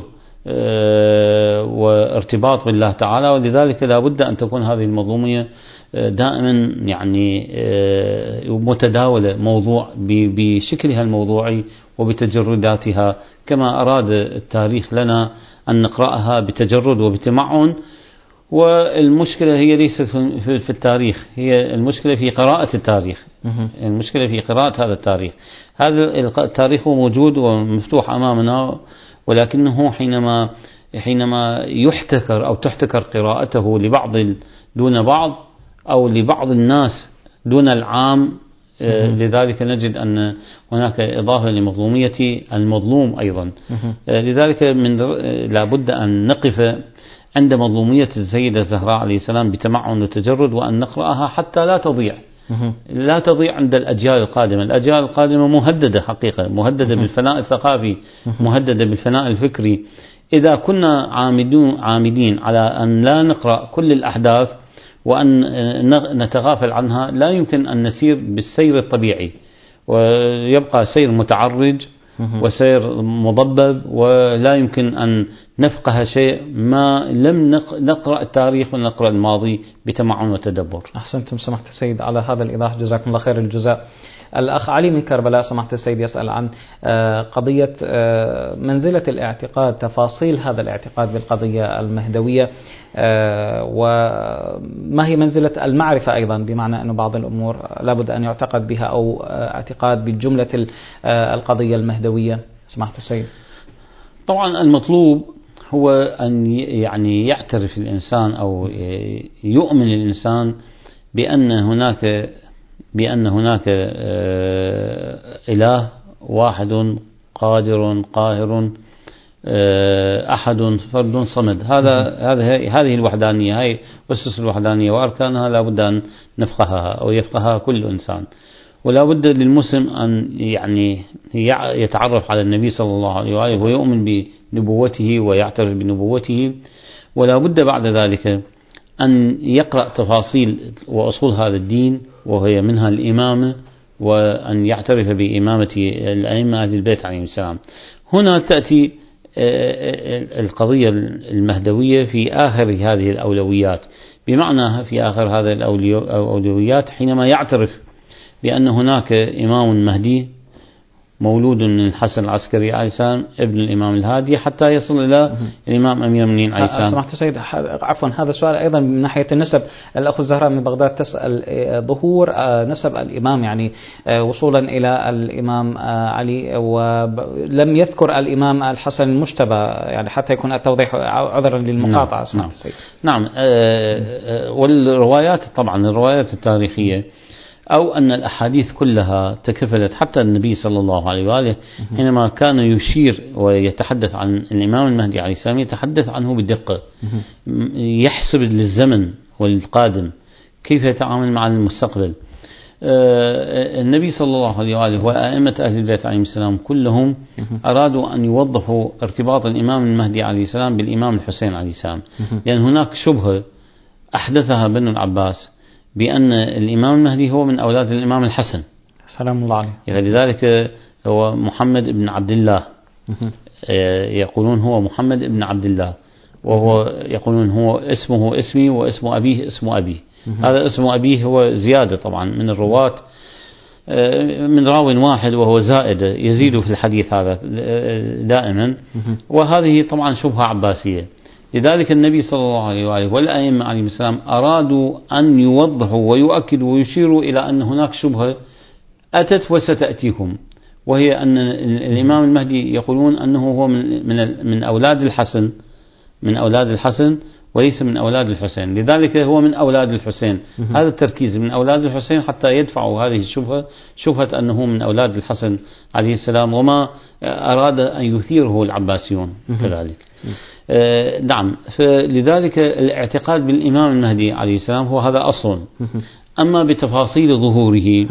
وارتباط بالله تعالى. ولذلك لا بد أن تكون هذه المظلومية دائما يعني متداولة، موضوع بشكلها الموضوعي وبتجرداتها، كما أراد التاريخ لنا أن نقرأها بتجرد وبتمعن. والمشكلة هي ليست في التاريخ، هي المشكلة في قراءة التاريخ، المشكلة في قراءة هذا التاريخ. هذا التاريخ موجود ومفتوح أمامنا، ولكنه حينما يحتكر أو تحتكر قراءته لبعض دون بعض أو لبعض الناس دون العام، لذلك نجد أن هناك إضافة لمظلومية المظلوم أيضا. لذلك لا بد أن نقف عند مظلومية السيدة الزهراء عليه السلام بتمعن وتجرد، وأن نقرأها حتى لا تضيع عند الأجيال القادمة. الأجيال القادمة مهددة حقيقة، مهددة بالفناء الثقافي، مهددة بالفناء الفكري. إذا كنا عامدين على أن لا نقرأ كل الأحداث وأن نتغافل عنها، لا يمكن أن نسير بالسير الطبيعي، ويبقى سير متعرج وسير مضبب، ولا يمكن أن نفقه شيء ما لم نقرأ التاريخ ونقرأ الماضي بتمعن وتدبر. أحسنتم سماحة السيد على هذا الإيضاح، جزاكم الله خير الجزاء. الأخ علي من كربلاء سماحة السيد يسأل عن قضية منزلة الاعتقاد، تفاصيل هذا الاعتقاد بالقضية المهدوية، وما هي منزلة المعرفة أيضا، بمعنى أن بعض الأمور لابد أن يعتقد بها، أو اعتقاد بجملة القضية المهدوية سماحة السيد. طبعا المطلوب هو أن يعني يعترف الإنسان أو يؤمن الإنسان بأن هناك إله واحد قادر قاهر أحد فرد صمد. هذه الوحدانية، هي أسس الوحدانية وأركانها لا بد أن نفقهها أو يفقهها كل إنسان. ولا بد للمسلم أن يتعرف على النبي صلى الله عليه وآله ويؤمن بنبوته ويعترف بنبوته. ولا بد بعد ذلك أن يقرأ تفاصيل وأصول هذا الدين، وهي منها الإمامة، وأن يعترف بإمامة الأئمة أهل البيت عليهم السلام. هنا تأتي القضية المهدوية في آخر هذه الأولويات، بمعنى في آخر هذه الأولويات حينما يعترف بأن هناك إمام مهدي مولود من الحسن العسكري عليه السلام ابن الإمام الهادي حتى يصل إلى الإمام أمير المؤمنين عليه السلام. سمحت سيد، عفوا، هذا السؤال أيضا من ناحية النسب. الأخ الزهراء من بغداد تسأل ظهور نسب الإمام، يعني وصولا إلى الإمام علي، ولم يذكر الإمام الحسن المجتبى، يعني حتى يكون التوضيح عذرا للمقاطعة. نعم. نعم. والروايات طبعا الروايات التاريخية أو أن الأحاديث كلها تكفلت، حتى النبي صلى الله عليه وآله حينما كان يشير ويتحدث عن الإمام المهدي عليه السلام يتحدث عنه بدقة، يحسب للزمن والقادم كيف يتعامل مع المستقبل. النبي صلى الله عليه وآله وأئمة أهل البيت عليهم السلام كلهم أرادوا أن يوضحوا ارتباط الإمام المهدي عليه السلام بالإمام الحسين عليه السلام، لأن هناك شبهة أحدثها بنو العباس بأن الإمام المهدي هو من أولاد الإمام الحسن سلام الله عليه، لذلك هو محمد بن عبد الله. يقولون هو محمد بن عبد الله، وهو يقولون هو اسمه اسمي واسم أبيه اسم أبي. هذا اسم أبيه هو زيادة طبعا من الرواة، من راو واحد، وهو زائدة يزيد في الحديث هذا دائما، وهذه طبعا شبهة عباسية. لذلك النبي صلى الله عليه وآله والأئمة عليهم السلام أرادوا أن يوضحوا ويؤكدوا ويشيروا إلى أن هناك شبهة أتت وستأتيكم، وهي أن الإمام المهدي يقولون أنه هو من أولاد الحسن، من أولاد الحسن وليس من أولاد الحسين، لذلك هو من أولاد الحسين. هذا التركيز من أولاد الحسين حتى يدفعوا هذه الشبهة، شبهة أنه من أولاد الحسن عليه السلام، وما أراد أن يثيره العباسيون كذلك. نعم، فلذلك الاعتقاد بالإمام المهدي عليه السلام هو هذا أصل. أما بتفاصيل ظهوره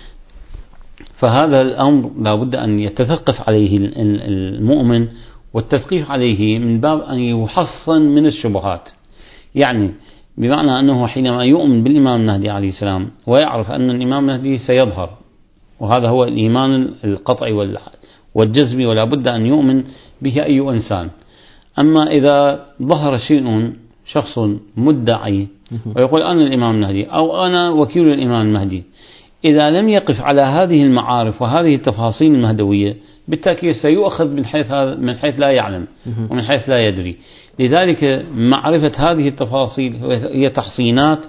فهذا الأمر لا بد أن يتثقف عليه المؤمن، والتثقيف عليه من باب أن يحصن من الشبهات، يعني بمعنى أنه حينما يؤمن بالإمام المهدي عليه السلام ويعرف أن الإمام المهدي سيظهر، وهذا هو الإيمان القطعي والجزمي ولا بد أن يؤمن به أي إنسان. أما إذا ظهر شخص مدعي ويقول أنا الإمام المهدي أو أنا وكيل الإمام المهدي، إذا لم يقف على هذه المعارف وهذه التفاصيل المهدوية بالتأكيد سيؤخذ من حيث لا يعلم ومن حيث لا يدري. لذلك معرفة هذه التفاصيل هي تحصينات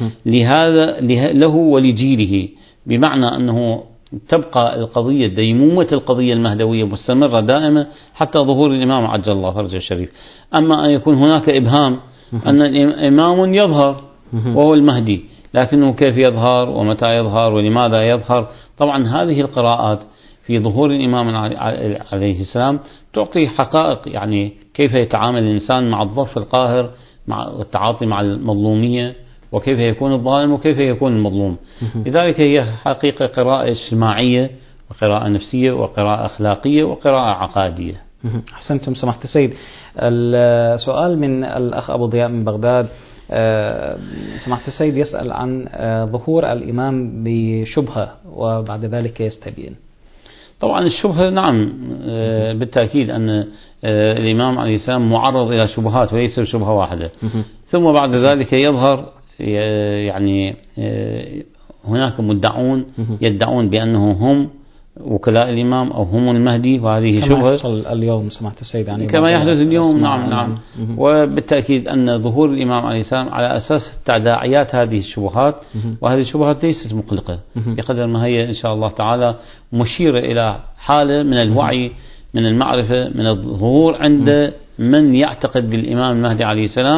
له ولجيله، بمعنى أنه تبقى القضية ديمومة القضية المهدوية مستمرة دائمة حتى ظهور الإمام عجل الله فرجه الشريف. أما أن يكون هناك إبهام أن الإمام يظهر وهو المهدي، لكنه كيف يظهر ومتى يظهر ولماذا يظهر، طبعا هذه القراءات في ظهور الإمام عليه السلام تعطي حقائق، يعني كيف يتعامل الإنسان مع الظرف القاهر، مع التعاطي مع المظلومية، وكيف يكون الظالم وكيف يكون المظلوم. لذلك هي حقيقة قراءة اجتماعية وقراءة نفسية وقراءة أخلاقية وقراءة عقادية. أحسنتم سمحت السيد. السؤال من الأخ أبو ضياء من بغداد، سمحت السيد يسأل عن ظهور الإمام بشبهة وبعد ذلك يستبين. طبعا الشبهة نعم بالتأكيد أن الإمام عليه السلام معرض إلى شبهات وليس شبهة واحدة، ثم بعد ذلك يظهر، يعني هناك مدعون يدعون بأنه هم وكلاء الإمام أو هم المهدي، وهذه شبهة كما يحصل اليوم سمحت السيد، يعني كما يحدث اليوم. نعم. وبالتأكيد أن ظهور الإمام عليه السلام على أساس تداعيات هذه الشبهات، وهذه الشبهات ليست مقلقة بقدر ما هي إن شاء الله تعالى مشيرة إلى حالة من الوعي، من المعرفة، من الظهور عند من يعتقد بالإمام المهدي عليه السلام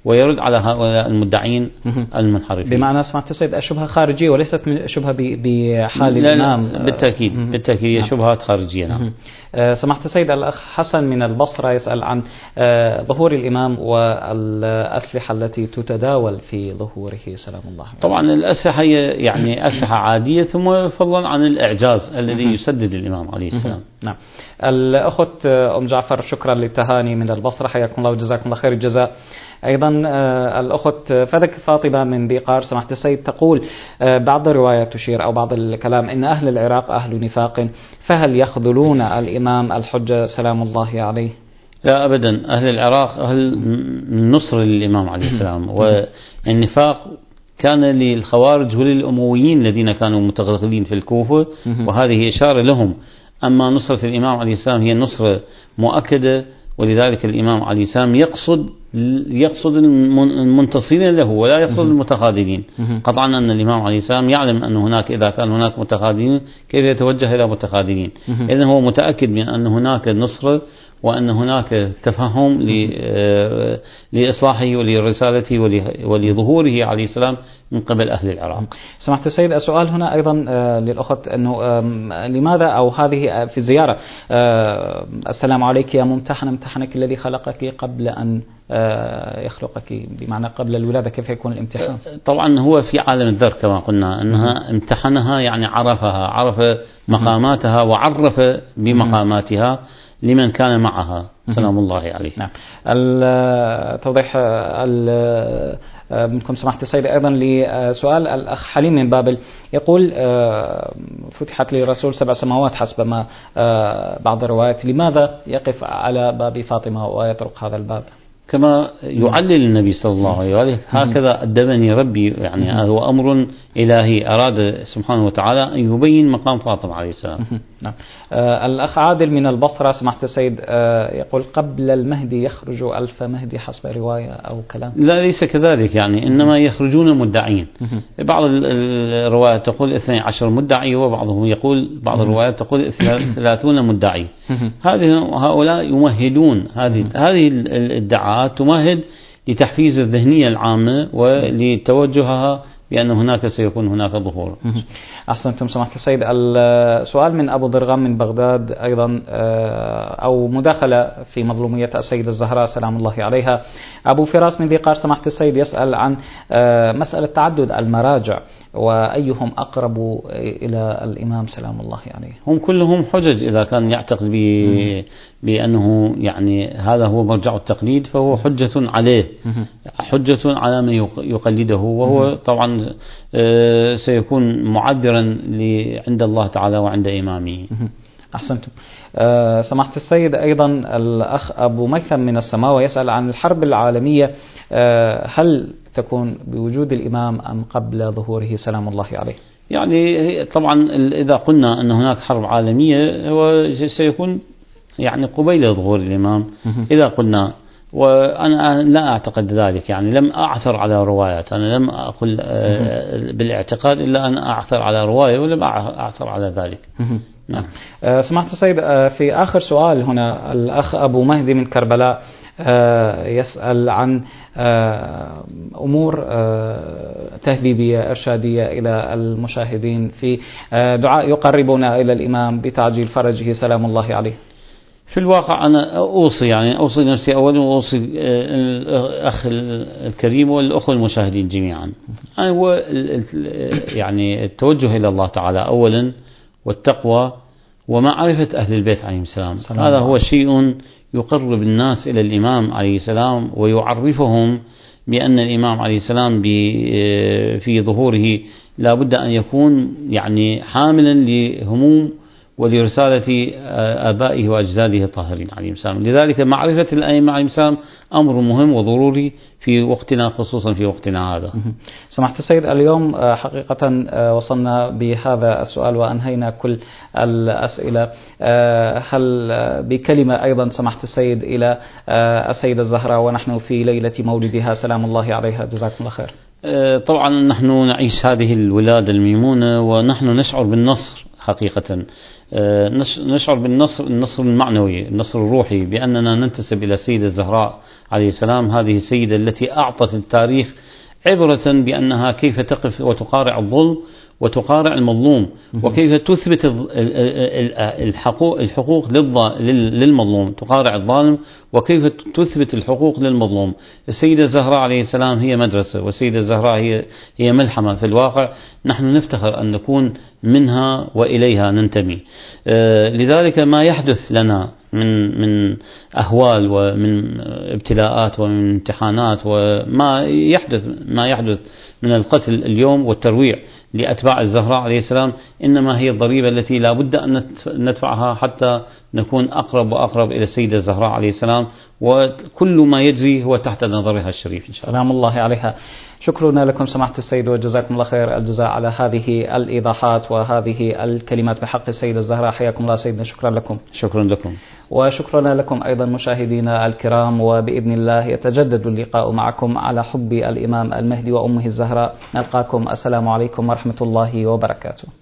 ويرد على هؤلاء المدعين المنحرفين. بمعنى سمعت السيد الشبهة خارجية وليست شبهة بحال الإمام. بالتأكيد شبهات خارجية. نعم. سمحت السيد الأخ حسن من البصرة يسأل عن ظهور الإمام والأسلحة التي تتداول في ظهوره سلام الله عليه. طبعا الأسلحة هي يعني أسلحة عادية، ثم فضلا عن الإعجاز الذي يسدد الإمام عليه السلام. نعم. الأخت أم جعفر شكرا للتهاني من البصرة، حياكم الله وجزاكم الله خير الجزاء. أيضا الأخت فدك فاطمة من بيقار سمحت السيد تقول بعض الروايات تشير أو بعض الكلام إن أهل العراق أهل نفاق، فهل يخذلون الإمام الحجة سلام الله عليه؟ لا أبدا، أهل العراق أهل نصر للإمام عليه السلام، والنفاق كان للخوارج وللأمويين الذين كانوا متغلغلين في الكوفة، وهذه إشارة لهم. أما نصرة الإمام عليه السلام هي نصرة مؤكدة، ولذلك الإمام عليه السلام يقصد المنتصرين له ولا يقصد المتخاذلين. قطعا أن الإمام عليه السلام يعلم أن هناك إذا كان هناك متخاذلين كيف يتوجه إلى متخاذلين. إذن هو متأكد من أن هناك نصرة وأن هناك تفهم لإصلاحه ولرسالته ولظهوره عليه السلام من قبل أهل العراق. سمحت السيد السؤال هنا أيضا للأخت أنه لماذا أو هذه في الزيارة السلام عليك يا ممتحنة، امتحنك الذي خلقك قبل أن يخلقك، بمعنى قبل الولادة، كيف يكون الامتحان؟ طبعا هو في عالم الذر كما قلنا أنها امتحنها، يعني عرف مقاماتها وعرف بمقاماتها لمن كان معها سلام الله عليه. نعم. التوضيح منكم سمحت السيد أيضا لسؤال الأخ حليم من بابل يقول فتحت للرسول 7 سماوات حسب ما بعض الروايات، لماذا يقف على باب فاطمة ويطرق هذا الباب؟ كما يعلل النبي صلى الله عليه وآله هكذا أدبني ربي، يعني هذا هو أمر إلهي أراد سبحانه وتعالى أن يبين مقام فاطمة عليه السلام. نعم. الأخ عادل من البصرة سمحت السيد يقول قبل المهدي يخرج ألف مهدي حسب رواية أو كلام. لا ليس كذلك، يعني إنما يخرجون مدعين. بعض الروايات تقول 12 مدعي، وبعضهم يقول بعض الروايات تقول 30 مدعي. هؤلاء يمهدون هذه الادعاءات تمهد لتحفيز الذهنية العامة ولتوجهها بأن هناك سيكون هناك ظهور. أحسنتم سمحت السيد. السؤال من أبو ضرغام من بغداد أيضا أو مداخلة في مظلومية السيدة الزهراء سلام الله عليها. أبو فراس من ذي قار سمحت السيد يسأل عن مسألة تعدد المراجع وأيهم أقرب إلى الإمام سلام الله عليه. هم كلهم حجج، إذا كان يعتقد بأنه يعني هذا هو مرجع التقليد فهو حجة عليه، حجة على من يقلده، وهو طبعا سيكون معذرا عند الله تعالى وعند إمامه. أحسنتم. سمحت السيد أيضا الأخ أبو ميثم من السماوة يسأل عن الحرب العالمية، هل تكون بوجود الإمام أم قبل ظهوره سلام الله عليه؟ يعني طبعا إذا قلنا أن هناك حرب عالمية هو سيكون يعني قبيل ظهور الإمام إذا قلنا، وأنا لا أعتقد ذلك، يعني لم أعثر على روايات، أنا لم أقول بالاعتقاد إلا أن أعثر على رواية ولم أعثر على ذلك. نعم. سمعت السيد في آخر سؤال هنا الأخ أبو مهدي من كربلاء يسأل عن أمور تهذيبية إرشادية إلى المشاهدين في دعاء يقربنا إلى الإمام بتعجيل فرجه سلام الله عليه. في الواقع أنا أوصي نفسي أولا وأوصي الأخ الكريم والأخوة المشاهدين جميعا. هو يعني التوجه إلى الله تعالى أولا، والتقوى ومعرفة أهل البيت عليهم السلام. هذا هو شيء يقرب الناس إلى الإمام عليه السلام ويعرفهم بأن الإمام عليه السلام في ظهوره لا بد أن يكون يعني حاملا لهموم ولرسالة آبائه وأجداده الطاهرين عليهم السلام. لذلك معرفة الأئمة عليهم السلام أمر مهم وضروري في وقتنا، خصوصا في وقتنا هذا. سمحت السيد اليوم حقيقة وصلنا بهذا السؤال وأنهينا كل الأسئلة. هل بكلمة أيضا سمحت السيد إلى السيدة الزهراء ونحن في ليلة مولدها سلام الله عليها، جزاكم الله خير. طبعا نحن نعيش هذه الولادة الميمونة ونحن نشعر بالنصر حقيقة. نشعر بالنصر، النصر المعنوي، النصر الروحي، بأننا ننتسب إلى السيدة الزهراء عليه السلام، هذه السيدة التي أعطت التاريخ عبرة بأنها كيف تقف وتقارع الظلم وتقارع المظلوم، وكيف تثبت الحقوق للمظلوم، تقارع الظالم وكيف تثبت الحقوق للمظلوم. السيدة الزهراء عليه السلام هي مدرسة، والسيدة الزهراء هي ملحمة في الواقع، نحن نفتخر أن نكون منها وإليها ننتمي. لذلك ما يحدث لنا من أهوال ومن ابتلاءات ومن امتحانات، وما يحدث من القتل اليوم والترويع لأتباع الزهراء عليه السلام، إنما هي الضريبة التي لا بد أن ندفعها حتى نكون أقرب وأقرب إلى السيدة الزهراء عليه السلام، وكل ما يجري هو تحت نظرها الشريف إن شاء الله. سلام الله عليها. شكرا لكم سماحة السيد، وجزاكم الله خير الجزاء على هذه الإيضاحات وهذه الكلمات بحق السيدة الزهراء. حياكم الله سيدنا، شكرا لكم. شكرا لكم. وشكرا لكم أيضا مشاهدينا الكرام، وبإذن الله يتجدد اللقاء معكم على حب الإمام المهدي وأمه الزهراء. نلقاكم، السلام عليكم ورحمة الله وبركاته.